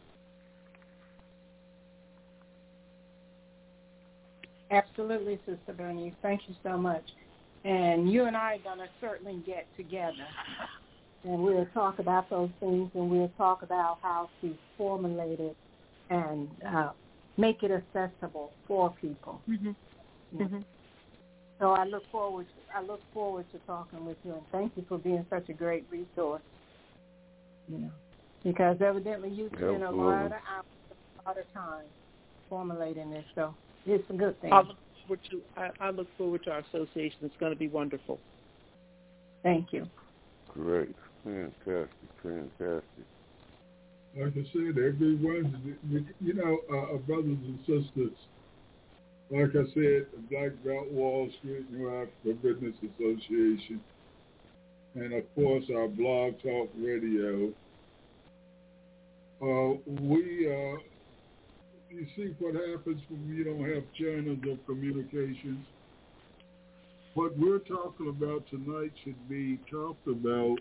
E: Absolutely, Sister Bernice. Thank you so much. And you and I are going to certainly get together, and we'll talk about those things, and we'll talk about how to formulate it and uh, make it accessible for people.
G: Mm-hmm.
E: Yeah.
G: Mm-hmm.
E: So I look forward. To, I look forward to talking with you, and thank you for being such a great resource. You know, because evidently you spend a lot of hours lot of time formulating this, so it's a good thing.
G: I look forward to, I, I look forward to our association. It's going to be wonderful.
E: Thank you.
C: Great. Fantastic. Fantastic.
B: Like I said, everyone, you know, uh, brothers and sisters, like I said, the Black Belt Wall Street New Africa Business Association, and of course our Blog Talk Radio. Uh, we, uh, you see what happens when you don't have channels of communications. What we're talking about tonight should be talked about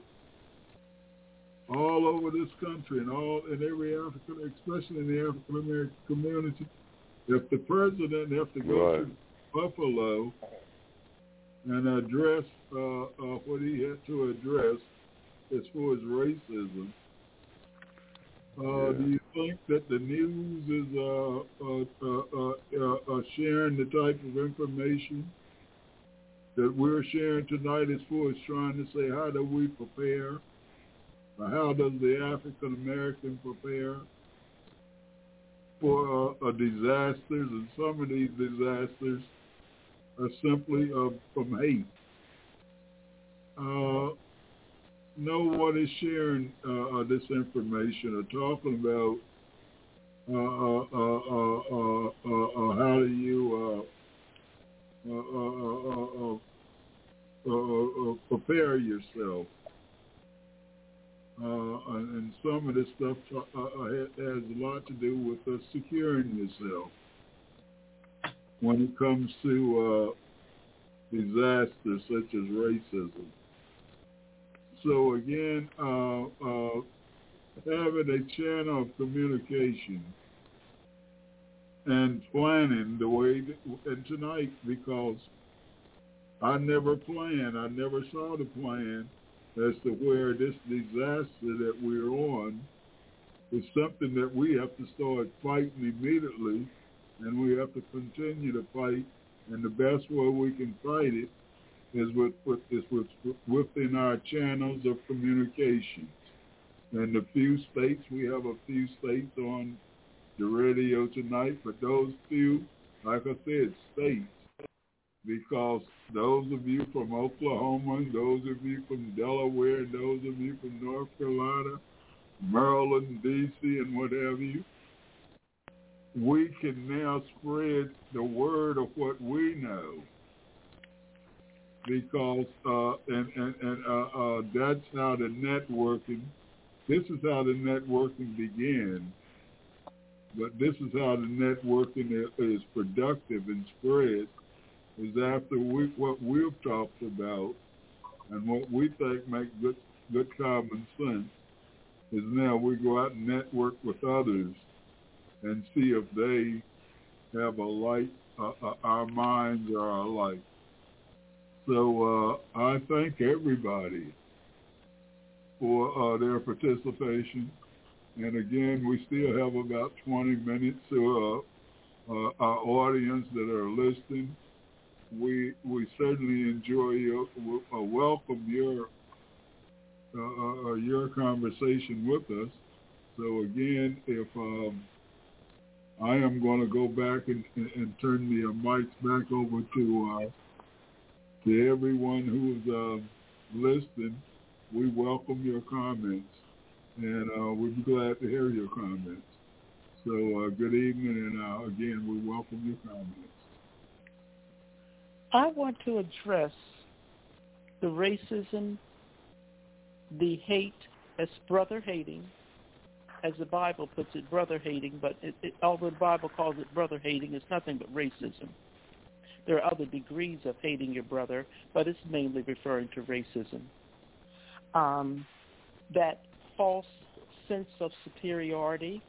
B: all over this country and all in every African, especially in the African American community. If the president has to go
C: right.
B: to Buffalo and address uh, uh, what he had to address as far as racism, uh, yeah. do you think that the news is uh, uh, uh, uh, uh, sharing the type of information that we're sharing tonight as far as trying to say how do we prepare? How does the African American prepare for uh, a disasters? And some of these disasters are simply uh, from hate. Uh, no one is sharing uh, this information or talking about uh, uh, uh, uh, uh, uh, how do you uh, uh, uh, uh, uh, uh, prepare yourself. Uh, and some of this stuff uh, has a lot to do with uh, securing yourself when it comes to uh, disasters such as racism. So again, uh, uh, having a channel of communication and planning the way that, and tonight, because I never planned, I never saw the plan as to where this disaster that we're on is something that we have to start fighting immediately, and we have to continue to fight. And the best way we can fight it is with, with is with, within our channels of communication. In the few states, we have a few states on the radio tonight, but those few, like I said, states, because those of you from Oklahoma, those of you from Delaware, and those of you from North Carolina, Maryland, D C, and what have you, we can now spread the word of what we know. Because, uh, and, and, and uh, uh, that's how the networking, this is how the networking began. But this is how the networking is productive and spread, is after we, what we've talked about and what we think makes good, good common sense, is now we go out and network with others and see if they have a like, uh, uh, our minds are alike. So uh, I thank everybody for uh, their participation. And again, we still have about twenty minutes to uh, uh, our audience that are listening. We we certainly enjoy your, uh, welcome your uh, uh, your conversation with us. So again, if um, I am going to go back and, and, and turn the uh, mics back over to uh, to everyone who's uh, listening, we welcome your comments, and uh, we'd be glad to hear your comments. So uh, good evening, and uh, again, we welcome your comments.
G: I want to address the racism, the hate as brother hating, as the Bible puts it, brother hating, but it, it, although the Bible calls it brother hating, it's nothing but racism. There are other degrees of hating your brother, but it's mainly referring to racism. Um, that false sense of superiority.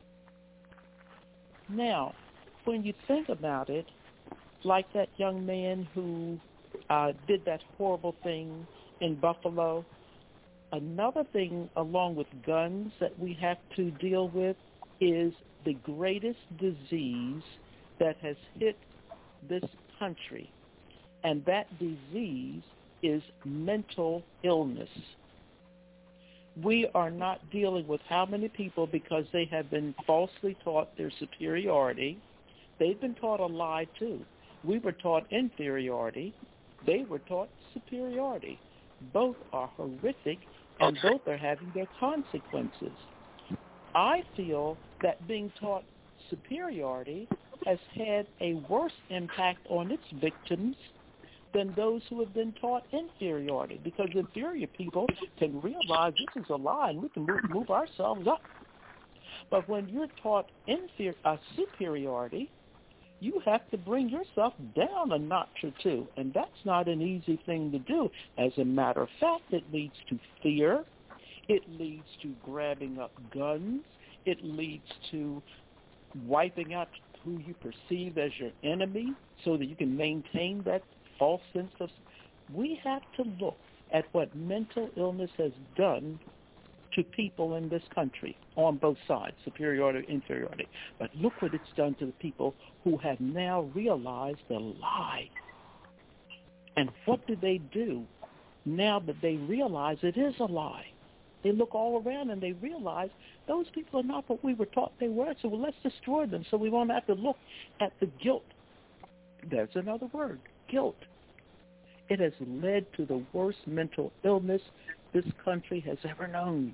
G: Now, when you think about it, like that young man who uh, did that horrible thing in Buffalo, another thing along with guns that we have to deal with is the greatest disease that has hit this country, and that disease is mental illness. We are not dealing with how many people, because they have been falsely taught their superiority. They've been taught a lie too. We were taught inferiority. They were taught superiority. Both are horrific, and both are having their consequences. I feel that being taught superiority has had a worse impact on its victims than those who have been taught inferiority, because inferior people can realize this is a lie and we can move, move ourselves up. But when you're taught inferior, uh, superiority, you have to bring yourself down a notch or two, and that's not an easy thing to do. As a matter of fact, it leads to fear. It leads to grabbing up guns. It leads to wiping out who you perceive as your enemy so that you can maintain that false sense of... We have to look at what mental illness has done to people in this country on both sides, superiority and inferiority. But look what it's done to the people who have now realized the lie. And what do they do now that they realize it is a lie? They look all around and they realize those people are not what we were taught they were, so well, let's destroy them so we won't have to look at the guilt. There's another word, guilt. It has led to the worst mental illness this country has ever known.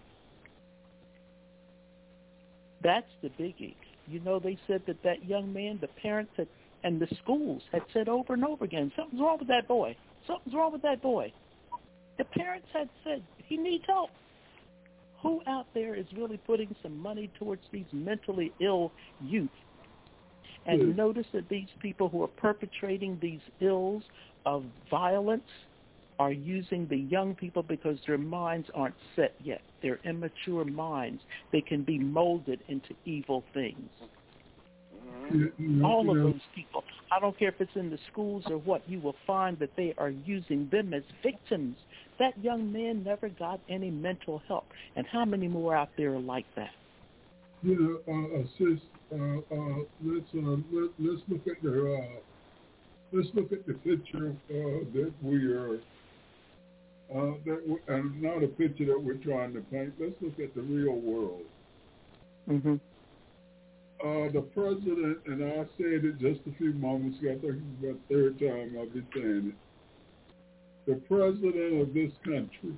G: That's the biggie. You know, they said that that young man, the parents had, and the schools had said over and over again, something's wrong with that boy. Something's wrong with that boy. The parents had said, he needs help. Who out there is really putting some money towards these mentally ill youth? And mm. notice that these people who are perpetrating these ills of violence are using the young people because their minds aren't set yet. They're immature minds. They can be molded into evil things.
B: Mm-hmm.
G: All of those people, I don't care if it's in the schools or what, you will find that they are using them as victims. That young man never got any mental help. And how many more out there are like that?
B: You know, uh, sis, uh, uh, let's uh, let, let's look at the uh, let's look at the picture uh, that we are. Uh, that we, and not a picture that we're trying to paint. Let's look at the real world.
G: Mm-hmm.
B: Uh, the president, and I said it just a few moments ago, I think it's about the third time I'll be saying it. The president of this country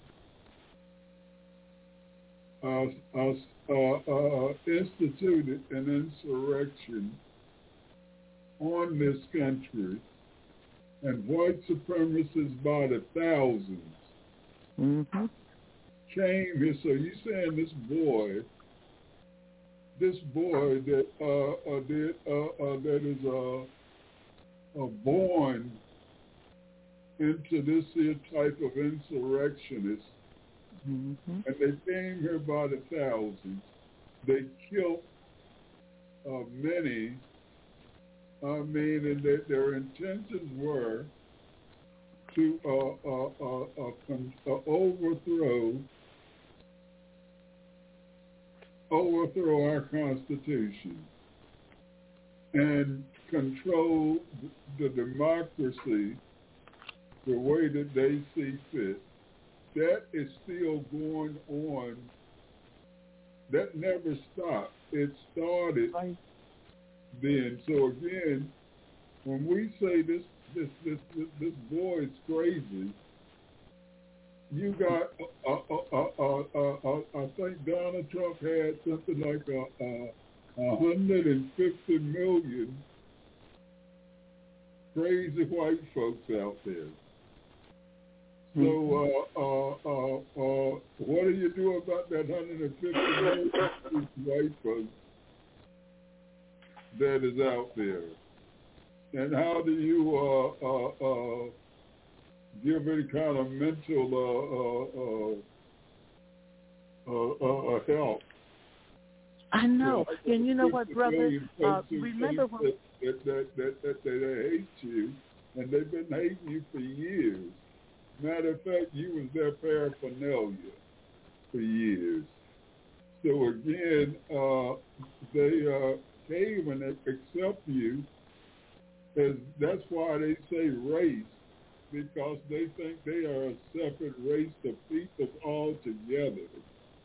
B: uh, uh, uh, uh, instituted an insurrection on this country, and white supremacists by the thousands
G: mm-hmm.
B: came here. So you saying this boy, this boy that uh, uh, that, uh, uh, that is uh, uh, born into this here type of insurrectionist,
G: mm-hmm.
B: and they came here by the thousands. They killed uh, many. I mean, and they, their intentions were to uh, uh, uh, uh, con- uh, overthrow overthrow our Constitution and control the democracy the way that they see fit. That is still going on. That never stopped. It started
G: right.
B: then. So again, when we say this this this this, this boy is crazy, you got uh, uh, uh, uh, uh, uh, I think Donald Trump had something like a, a, a hundred and fifty million crazy white folks out there. So uh, uh, uh, uh, what do you do about that one hundred fifty million white folks that is out there? And how do you uh, uh, uh, give any kind of mental uh, uh, uh, uh, uh, help?
G: I know.
B: So,
G: and you know what, brother? Uh, remember when...
B: That, that, that, that, that they hate you, and they've been hating you for years. Matter of fact, you was their paraphernalia for years. So again, uh, they uh, came and accept you, as that's why they say race, because they think they are a separate race to keep us all together.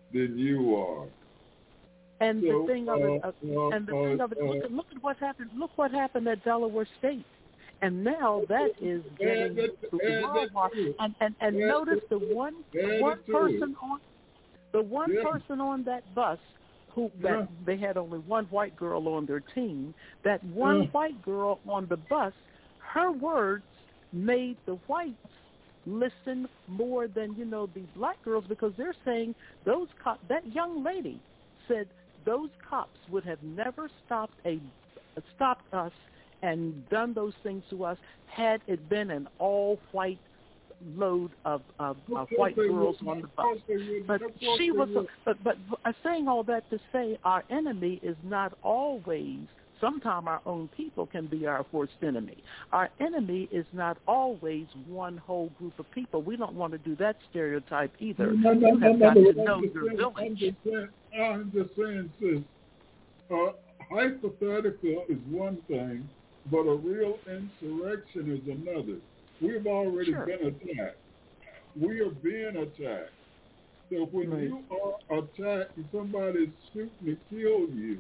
B: than you are.
G: And
B: so,
G: the thing of it, uh,
B: uh,
G: and the
B: uh,
G: thing of it, look at look at what happened. Look what happened at Delaware State, and now that is getting
B: that,
G: the worldwide. And and and
B: add
G: notice
B: to,
G: the one
B: add
G: one person
B: it.
G: on the one
B: yeah.
G: person on that bus who that
B: yeah.
G: they had only one white girl on their team. That one
B: yeah.
G: white girl on the bus, her words made the whites listen more than, you know, the black girls, because they're saying those cops, that young lady said those cops would have never stopped a stopped us and done those things to us had it been an all-white load of, of, of white girls on the bus. But she was, but but I'm saying all that to say our enemy is not always. Sometimes our own people can be our worst enemy. Our enemy is not always one whole group of people. We don't want to do that stereotype either.
B: No, no,
G: you
B: no,
G: have
B: no,
G: got
B: no,
G: to
B: no,
G: know
B: I'm
G: your
B: saying,
G: village.
B: I'm just saying, I'm just saying, sis, uh, hypothetical is one thing, but a real insurrection is another. We've already
G: Sure.
B: been attacked. We are being attacked. So when
G: right.
B: you are attacked and somebody's shooting to kill you,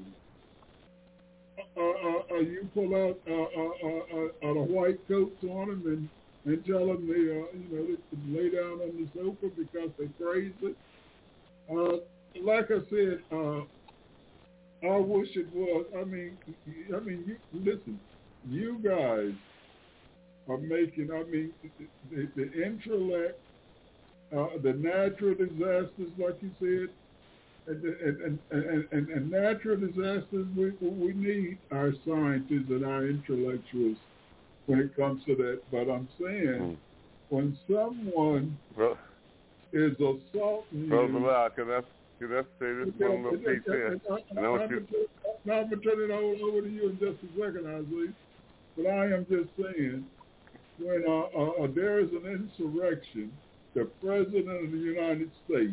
B: uh, uh, uh, you pull out uh, uh, uh, uh, the white coats on them and, and tell them they, uh, you know, they can lay down on the sofa because they're crazy. Uh, like I said, uh, I wish it was. I mean, I mean, you, listen, you guys are making. I mean, the, the intellect, uh, the natural disasters, like you said. And, and, and, and, and natural disasters, we, we need our scientists and our intellectuals when it comes to that. But I'm saying, mm. when someone
C: Bro,
B: is assaulting
C: Bro,
B: you...
C: Bro, can I, can I say this
B: okay,
C: one little piece here?
B: Now I'm going to turn it over, over to you in just a second, Isaiah. But I am just saying, when uh, uh, there is an insurrection, the President of the United States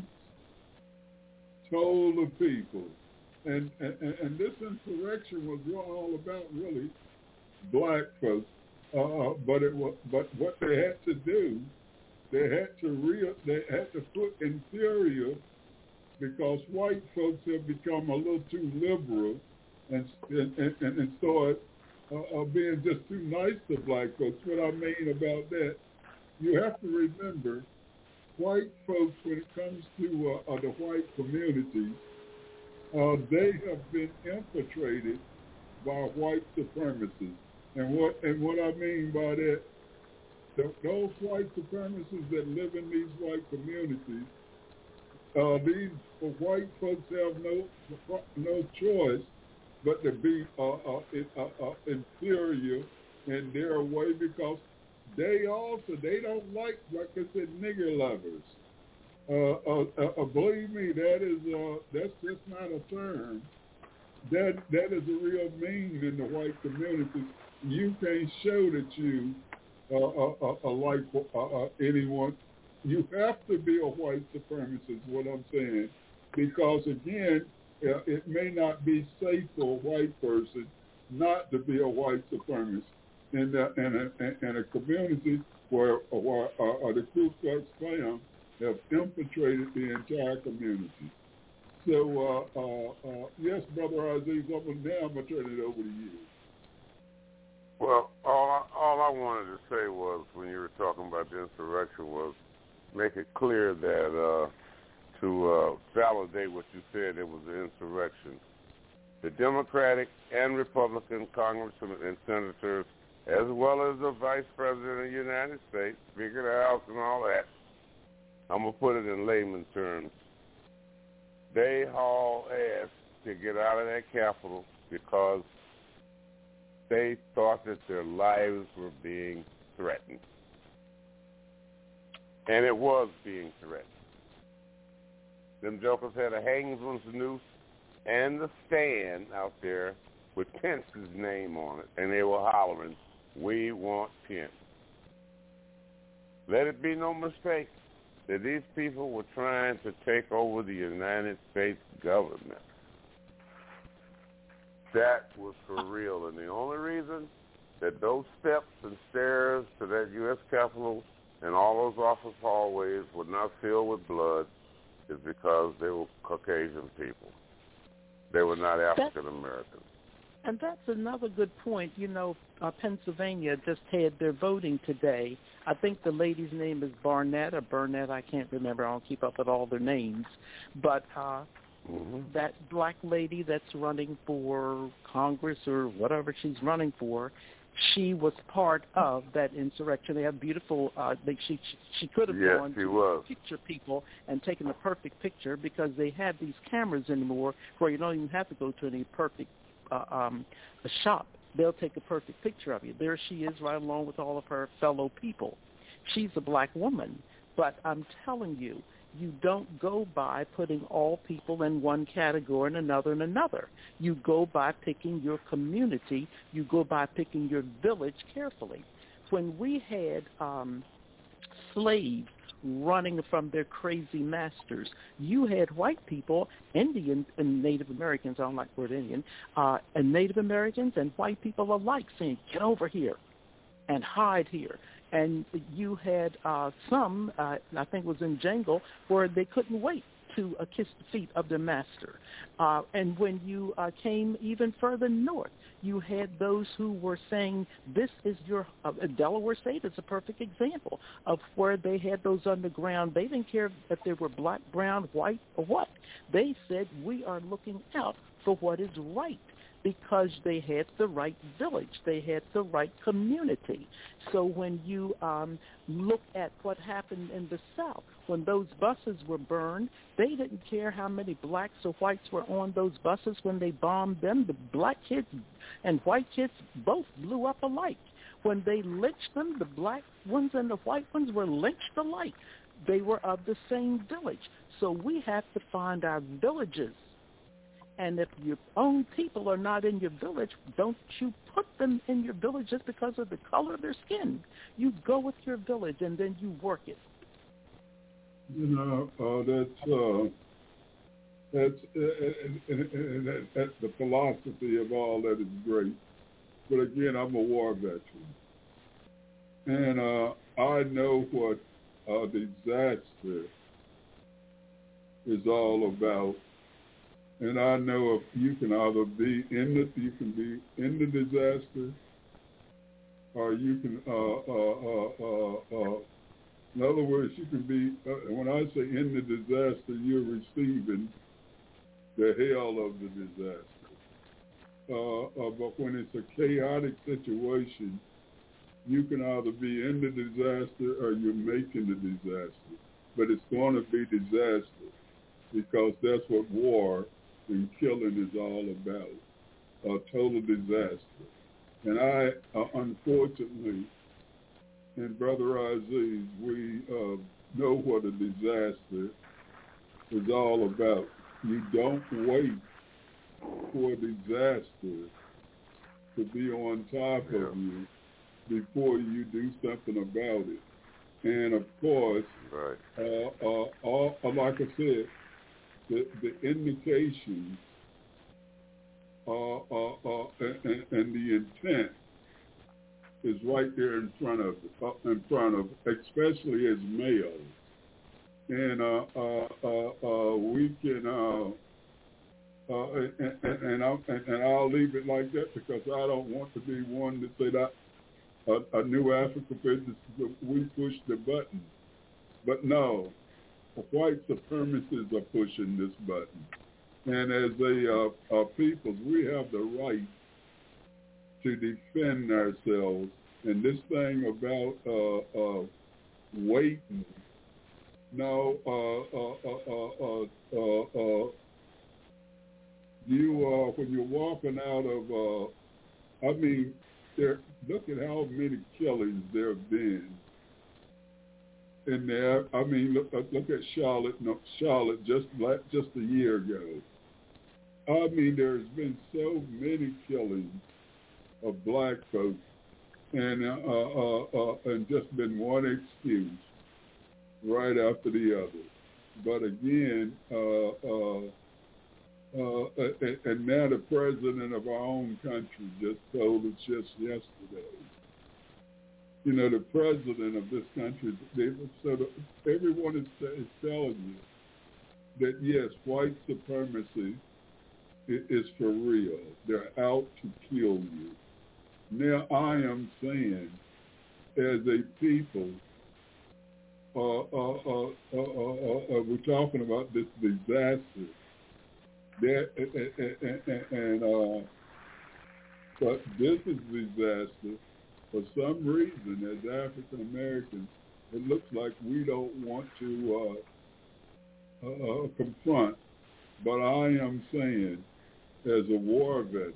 B: told the people, and, and, and this insurrection was all about really black folks, uh, but it was, but what they had to do, they had to real, they had to put inferior, because white folks have become a little too liberal and and and, and started uh, uh, being just too nice to black folks. What I mean about that, you have to remember, white folks, when it comes to uh, uh, the white communities, uh, they have been infiltrated by white supremacists. And what and what I mean by that, the, those white supremacists that live in these white communities, uh, these uh, white folks have no no choice but to be uh, uh, uh, uh, inferior in their way, because they also, they don't like, like I said, nigger lovers. Uh, uh, uh, believe me, that is, uh, that's just not a term. That that is a real meaning in the white community. You can't show that you uh, uh, uh, like uh, uh, anyone. You have to be a white supremacist, is what I'm saying. Because again, uh, it may not be safe for a white person not to be a white supremacist. In, the, in, a, in a community where, where uh, the Ku Klux Klan have infiltrated the entire community. So, uh, uh, uh, yes, Brother Aziz, now I'm going to turn it over to you.
C: Well, all I, all I wanted to say was, when you were talking about the insurrection, was make it clear that uh, to uh, validate what you said, it was an insurrection. The Democratic and Republican congressmen and senators, as well as the Vice President of the United States, Speaker of the House and all that, I'm going to put it in layman terms. They haul ass to get out of that Capitol because they thought that their lives were being threatened. And it was being threatened. Them jokers had a Hangsman's noose and the stand out there with Pence's name on it, and they were hollering, "We want Pence." Let it be no mistake that these people were trying to take over the United States government. That was for real, and the only reason that those steps and stairs to that U S Capitol and all those office hallways were not filled with blood is because they were Caucasian people. They were not African Americans.
G: And that's another good point. You know, uh, Pennsylvania just had their voting today. I think the lady's name is Barnett or Burnett. I can't remember. I don't keep up with all their names. But uh, mm-hmm. that black lady that's running for Congress or whatever she's running for, she was part of that insurrection. They have beautiful. Uh, they, she she could have
C: yes,
G: gone
C: to
G: was. picture people and taken the perfect picture because they have these cameras anymore where you don't even have to go to any perfect uh, um, a shop. They'll take a perfect picture of you. There she is, right along with all of her fellow people. She's a black woman, but I'm telling you, you don't go by putting all people in one category and another in another. You go by picking your community. You go by picking your village carefully. When we had um, slaves running from their crazy masters, you had white people, Indian and Native Americans, I don't like the word Indian, uh, and Native Americans and white people alike saying, get over here and hide here. And you had uh, some, uh, I think it was in Jangle, where they couldn't wait to uh, kiss the feet of their master. Uh, and when you uh, came even further north, you had those who were saying, this is your, uh, Delaware State is a perfect example of where they had those underground, they didn't care if they were black, brown, white, or what. They said, we are looking out for what is right, because they had the right village. They had the right community. So when you um, look at what happened in the South, when those buses were burned, they didn't care how many blacks or whites were on those buses when they bombed them. The black kids and white kids both blew up alike. When they lynched them, the black ones and the white ones were lynched alike. They were of the same village. So we have to find our villages. And if your own people are not in your village, don't you put them in your village just because of the color of their skin. You go with your village and then you work it.
B: You know, uh, that's uh, that's uh, and, and, and that, that's the philosophy of all that is great. But again, I'm a war veteran, and uh, I know what uh, disaster is all about. And I know if you can either be in the, you can be in the disaster, or you can, uh, uh, uh, uh, uh, in other words, you can be, uh, when I say in the disaster, you're receiving the hell of the disaster. Uh, uh, but when it's a chaotic situation, you can either be in the disaster or you're making the disaster. But it's going to be disaster because that's what war and killing is all about, a total disaster. And I, uh, unfortunately, and Brother Aziz, we uh, know what a disaster is all about. You don't wait for a disaster to be on top of you before you do something about it. And of course,
C: right.
B: uh, uh, all, like I said, The, the indications uh, uh, uh, and, and the intent is right there in front of uh, in front of, especially as males, and uh, uh, uh, uh, we can uh, uh, and, and, and, I'll, and, and I'll leave it like that because I don't want to be one to say that a, a new Africa business we push the button, but no. White supremacists are pushing this button. And as a uh, uh, people, we have the right to defend ourselves. And this thing about uh, uh, waiting, no, uh, uh, uh, uh, uh, uh, you, uh, when you're walking out of, uh, I mean, there. Look at how many killings there have been. In there, I mean, look, look at Charlotte. No, Charlotte just just a year ago. I mean, there's been so many killings of black folks, and uh, uh, uh, and just been one excuse right after the other. But again, uh, uh, uh, and now the president of our own country just told us just yesterday. You know, the president of this country, they, so the, everyone is, is telling that yes, white supremacy is for real. They're out to kill you. Now I am saying, as a people, uh, uh, uh, uh, uh, uh, we're talking about this disaster. That and, and uh, but this is disaster. For some reason, as African Americans, it looks like we don't want to uh, uh, confront. But I am saying, as a war veteran,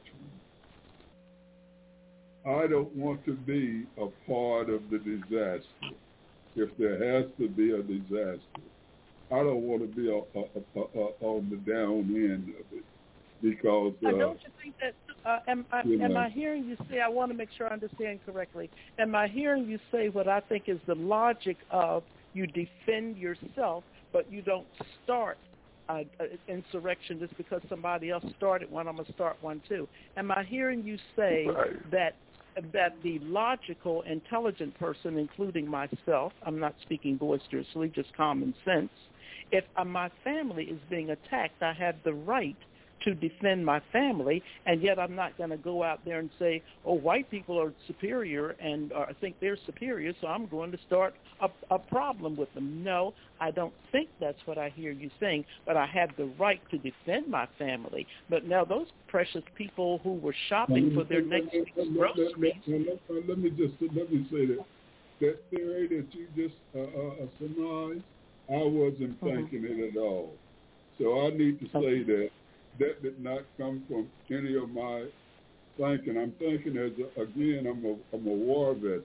B: I don't want to be a part of the disaster. If there has to be a disaster, I don't want to be a, a, a, a, on the down end of it, because uh,
G: uh, don't you think that? Uh, am, I,
B: you know,
G: am I hearing you say? I want to make sure I understand correctly. Am I hearing you say what I think is the logic of you defend yourself, but you don't start uh, insurrection just because somebody else started one? I'm gonna start one too. Am I hearing you say
C: right.
G: that? that the logical, intelligent person, including myself, I'm not speaking boisterously, just common sense, if uh, my family is being attacked, I have the right to defend my family, and yet I'm not going to go out there and say, oh, white people are superior and uh, think they're superior, so I'm going to start a, a problem with them. No, I don't think that's what I hear you saying, but I have the right to defend my family. But now those precious people who were shopping for their next week's groceries.
B: Let, let me just let me say that that theory that you just uh, uh, surmised, I wasn't
G: mm-hmm.
B: thinking it at all. So I need to say
G: okay.
B: that that did not come from any of my thinking. I'm thinking as a, again, I'm a I'm a war veteran,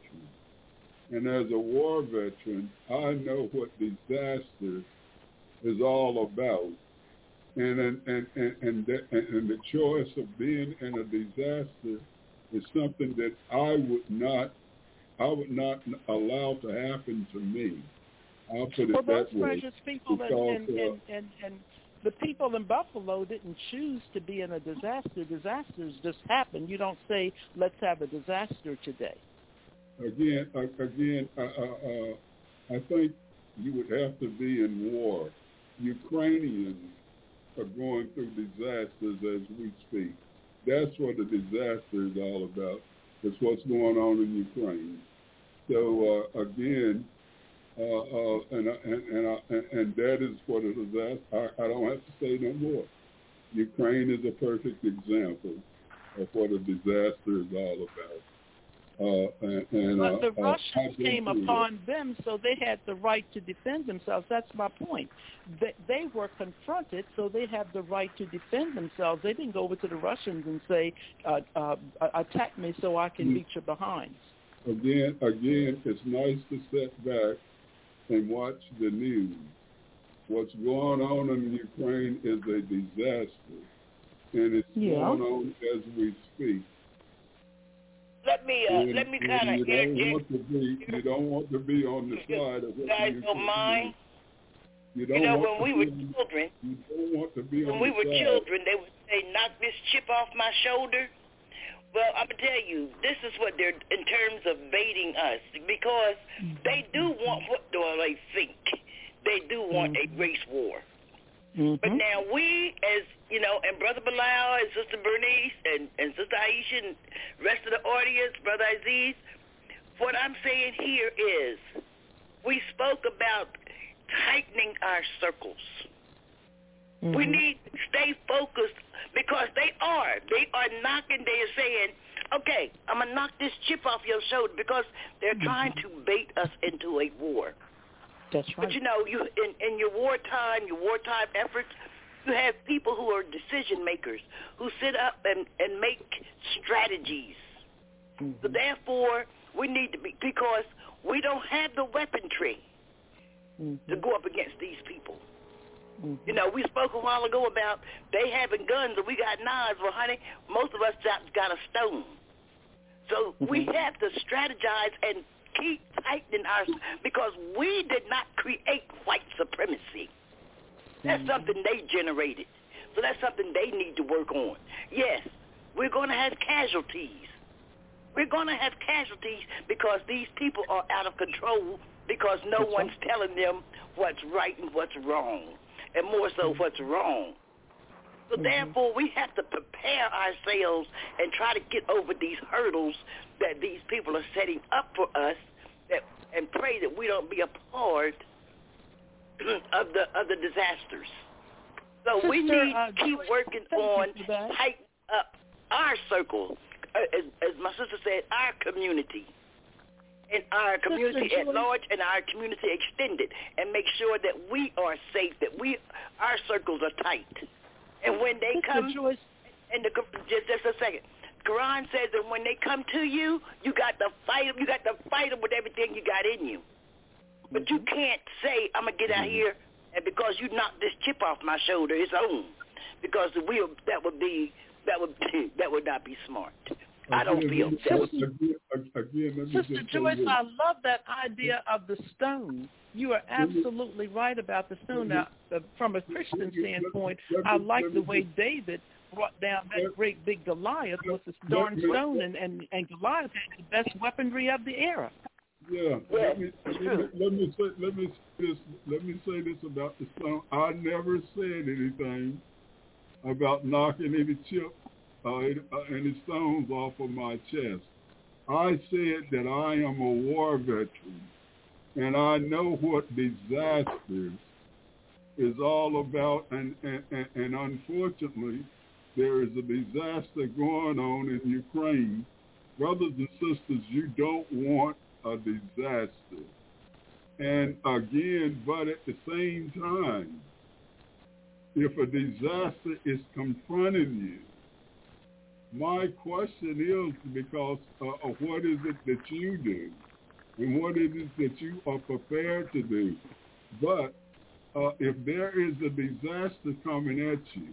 B: and as a war veteran, I know what disaster is all about, and and and and and, that, and the choice of being in a disaster is something that I would not I would not allow to happen to me. I'll put it
G: well,
B: that
G: those
B: way.
G: precious people
B: because,
G: and, and,
B: uh,
G: and, and, and the people in Buffalo didn't choose to be in a disaster. Disasters just happen. You don't say, let's have a disaster today.
B: Again, uh, again, uh, uh, uh, I think you would have to be in war. Ukrainians are going through disasters as we speak. That's what the disaster is all about. It's what's going on in Ukraine. So uh, again, uh, uh, and, and, and, and, and that is what it is. I, I don't have to say no more. Ukraine is a perfect example of what a disaster is all about. Uh, and, and,
G: but the
B: uh,
G: Russians
B: uh,
G: came upon them, so they had the right to defend themselves. That's my point. They, they were confronted, so they have the right to defend themselves. They didn't go over to the Russians and say, uh, uh, attack me so I can beat your behinds.
B: Again, again, it's nice to sit back and watch the news. What's going on in Ukraine is a disaster, and it's
G: yeah.
B: going on as we speak.
D: Let me, uh,
B: and,
D: let me kind of
B: you don't want to be, you don't want to be on the side of what
D: you guys
B: you
D: don't mind.
B: You, don't
D: you know,
B: want
D: when we
B: be,
D: were children,
B: you don't want to be
D: when
B: on
D: we
B: the
D: were
B: side.
D: children, they would say, "Knock this chip off my shoulder." Well, I'm gonna tell you, this is what they're in terms of baiting us, because they do want what do they think? They do want mm-hmm. a race war.
G: Mm-hmm.
D: But now we, as you know, and Brother Bilal and Sister Bernice and, and Sister Aisha and rest of the audience, Brother Aziz, what I'm saying here is we spoke about tightening our circles. Mm-hmm. We need to stay focused, because they are. They are knocking, they are saying, okay, I'm going to knock this chip off your shoulder, because they're mm-hmm. trying to bait us into a war.
G: That's right.
D: But, you know, you in, in your wartime, your wartime efforts, you have people who are decision makers who sit up and, and make strategies. Mm-hmm. So, therefore, we need to be, because we don't have the weaponry mm-hmm. to go up against these people. Mm-hmm. You know, we spoke a while ago about they having guns and we got knives. Well, honey, most of us got a stone. So mm-hmm. we have to strategize and keep tightening our, because we did not create white supremacy. That's mm-hmm. something they generated. So that's something they need to work on. Yes, we're going to have casualties. We're going to have casualties because these people are out of control, because no that's one's right. telling them what's right and what's wrong. and more so what's wrong. So
G: Mm-hmm.
D: therefore, we have to prepare ourselves and try to get over these hurdles that these people are setting up for us, that, and pray that we don't be a part of the of the disasters. So
G: Sister,
D: we need
G: uh,
D: to keep working on tighten up our circle, uh, as, as my sister said, our community, and our community
G: Sister
D: at
G: Joyce.
D: large, and our community extended, and make sure that we are safe, that we our circles are tight. And when they
G: Sister
D: come,
G: Joyce.
D: and the, just just a second, Quran says that when they come to you, you got to fight them. You got to fight them with everything you got in you. But
G: Mm-hmm.
D: you can't say, I'm gonna get out here, and because you knocked this chip off my shoulder, it's on. Because we that would be that would be, that would not be smart. I don't feel that would.
B: Again, again, let me
G: Sister
B: just say
G: Joyce,
B: this.
G: I love that idea of the stone. You are absolutely right about the stone. Now, uh, from a Christian standpoint, I like the way David brought down that great big Goliath with the darn stone, and, and, and Goliath had the best weaponry of the era.
B: Yeah, let me, let me let me say let me say this let me say this about the stone. I never said anything about knocking any chip uh, any stones off of my chest. I said that I am a war veteran, and I know what disaster is all about. And, and, and, and unfortunately, there is a disaster going on in Ukraine. Brothers and sisters, you don't want a disaster. And again, but at the same time, if a disaster is confronting you, my question is because uh, of what is it that you do and what is it that you are prepared to do. But uh, if there is a disaster coming at you,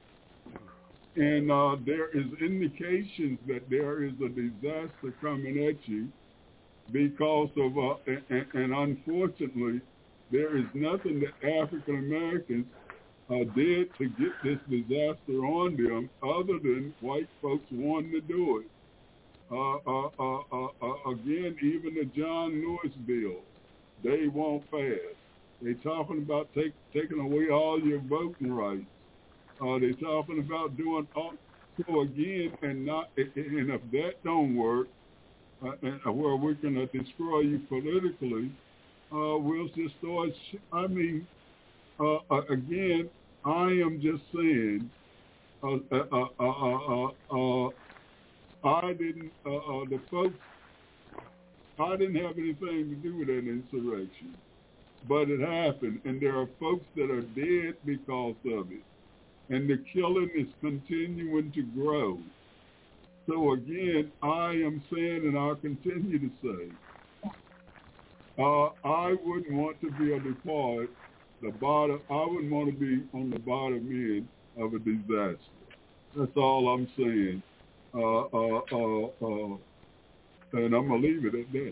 B: and uh, there is indications that there is a disaster coming at you because of, uh, and, and unfortunately, there is nothing that African Americans uh, did to get this disaster on them other than white folks wanting to do it. Uh, uh, uh, uh, uh, again, even the John Lewis bill, they won't pass. They're talking about take, taking away all your voting rights. Uh, they're talking about doing all, so again, and not, and if that don't work, uh, and where we're going to destroy you politically, uh, we'll just start. Sh- I mean, uh, uh, again, I am just saying, uh, uh, uh, uh, uh, uh, I didn't, uh, uh, the folks, I didn't have anything to do with that insurrection, but it happened, and there are folks that are dead because of it. And the killing is continuing to grow. So again, I am saying, and I'll continue to say, uh, I wouldn't want to be on the part, the bottom. I wouldn't want to be on the bottom end of a disaster. That's all I'm saying. Uh, uh, uh, uh, and I'm gonna leave it at that.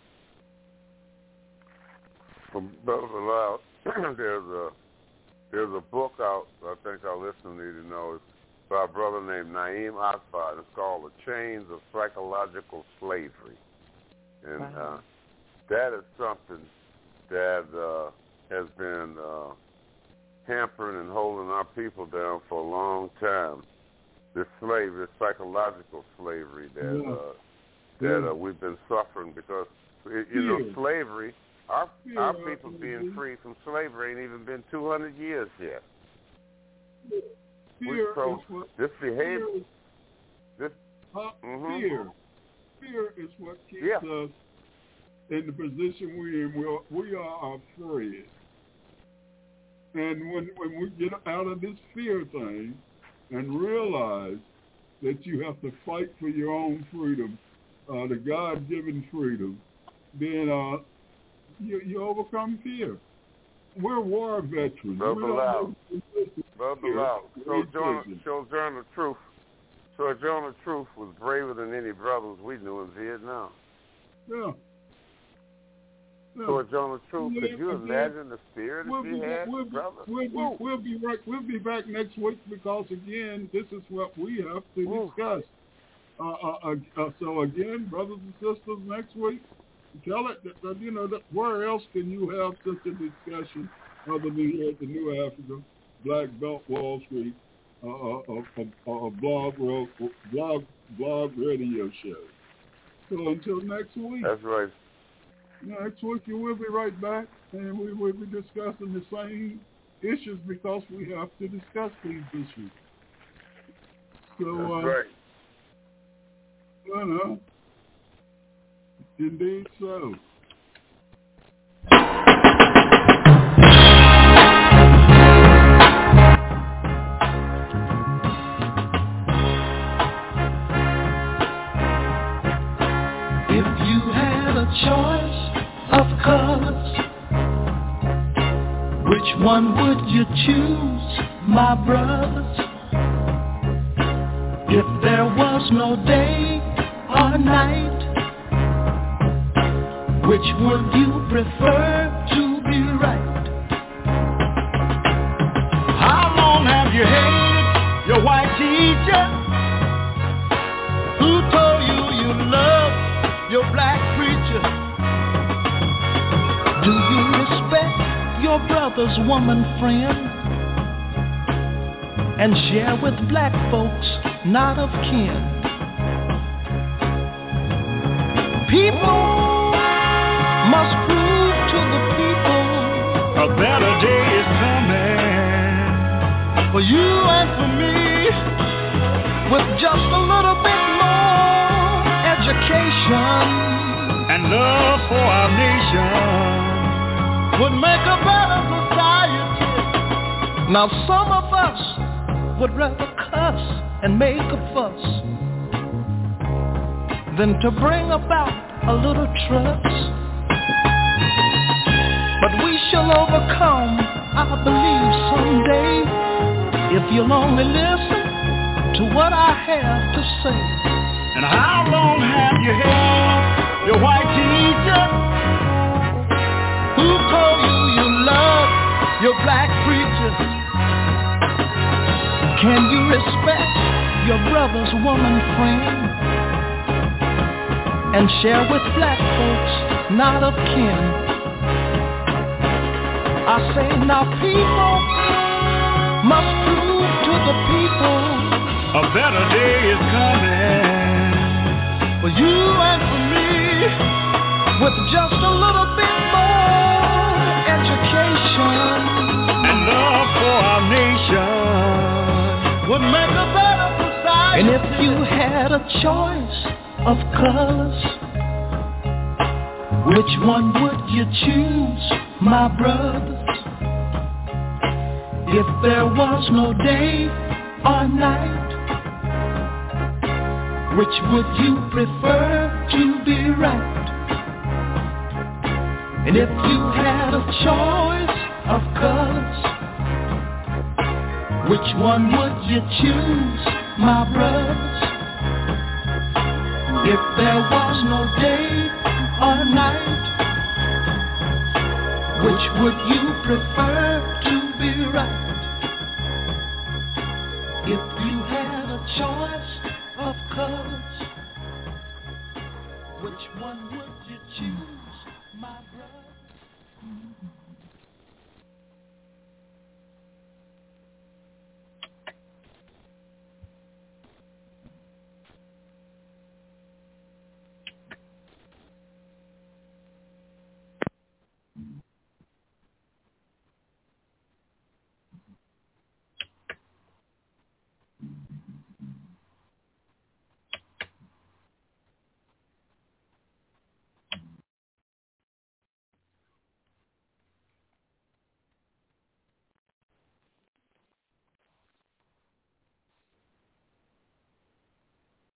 C: From Brother Loud, there's a There's a book out, I think our listeners need to know. It's by a brother named Naeem Akbar. It's called The Chains of Psychological Slavery. And
G: Wow.
C: uh, that is something that uh, has been uh, hampering and holding our people down for a long time. This slavery, this psychological slavery that
B: Yeah.
C: uh, that
B: Yeah.
C: uh, we've been suffering because, you know,
B: Yeah.
C: slavery, Our,
B: Yeah,
C: our people being
B: mm-hmm.
C: free from slavery ain't even been two hundred years yet.
B: Fear
C: so
B: is what,
C: this behavior,
B: fear,
C: this
B: uh,
C: mm-hmm.
B: fear, fear is what keeps
C: yeah.
B: us in the position we're in. We're, we are afraid. And when, when we get out of this fear thing and realize that you have to fight for your own freedom, uh, the God-given freedom, then uh, You, you overcome fear. We're war veterans.
C: Brother Loud. Brother Loud. Sojourner, Sojourner Truth. Sojourner Truth was braver than any brothers we knew in Vietnam.
B: Yeah. yeah.
C: Sojourner Truth. Could you
B: Again,
C: imagine the spirit
B: we'll
C: that you
B: be,
C: had,
B: we'll be,
C: brother?
B: We'll be, we'll be right. We'll be back next week because again, this is what we have to
C: Woo.
B: discuss. Uh, uh, uh, so again, brothers and sisters, next week. Tell it that, that you know that where else can you have such a discussion other than here at the New Africa, Black Belt Wall Street, uh, a, a, a blog, blog, blog radio show. So until next week.
C: That's right.
B: Next week you will be right back, and we will be discussing the same issues because we have to discuss these issues. So,
C: That's
B: uh,
C: right.
B: You know, indeed so.
I: Choice of colors, which one would you choose, my brothers? If there was no day or night, which would you prefer to be right? How long have you hated your white teacher who told you you love your black preacher? Do you respect your brother's woman friend and share with black folks not of kin? People must prove to the people a better day is coming for you and for me, with just a little bit more education and love for our nation would make a better society. Now some of us would rather cuss and make a fuss than to bring about a little trust. But we shall overcome, I believe, someday, if you'll only listen to what I have to say. And how long have you had your white teacher who told you you love your black preacher? Can you respect your brother's woman friend and share with black folks not of kin? I say now people must prove to the people a better day is coming for you and for me, with just a little bit more education and love for our nation would make a better society. And if you had a choice of colors, which one would you choose, my brothers? If there was no day or night, which would you prefer to be right? And if you had a choice of colors, which one would you choose, my brothers? If there was no day or night, which would you prefer to be right? If you had a choice of colors, which one would you choose, my brother?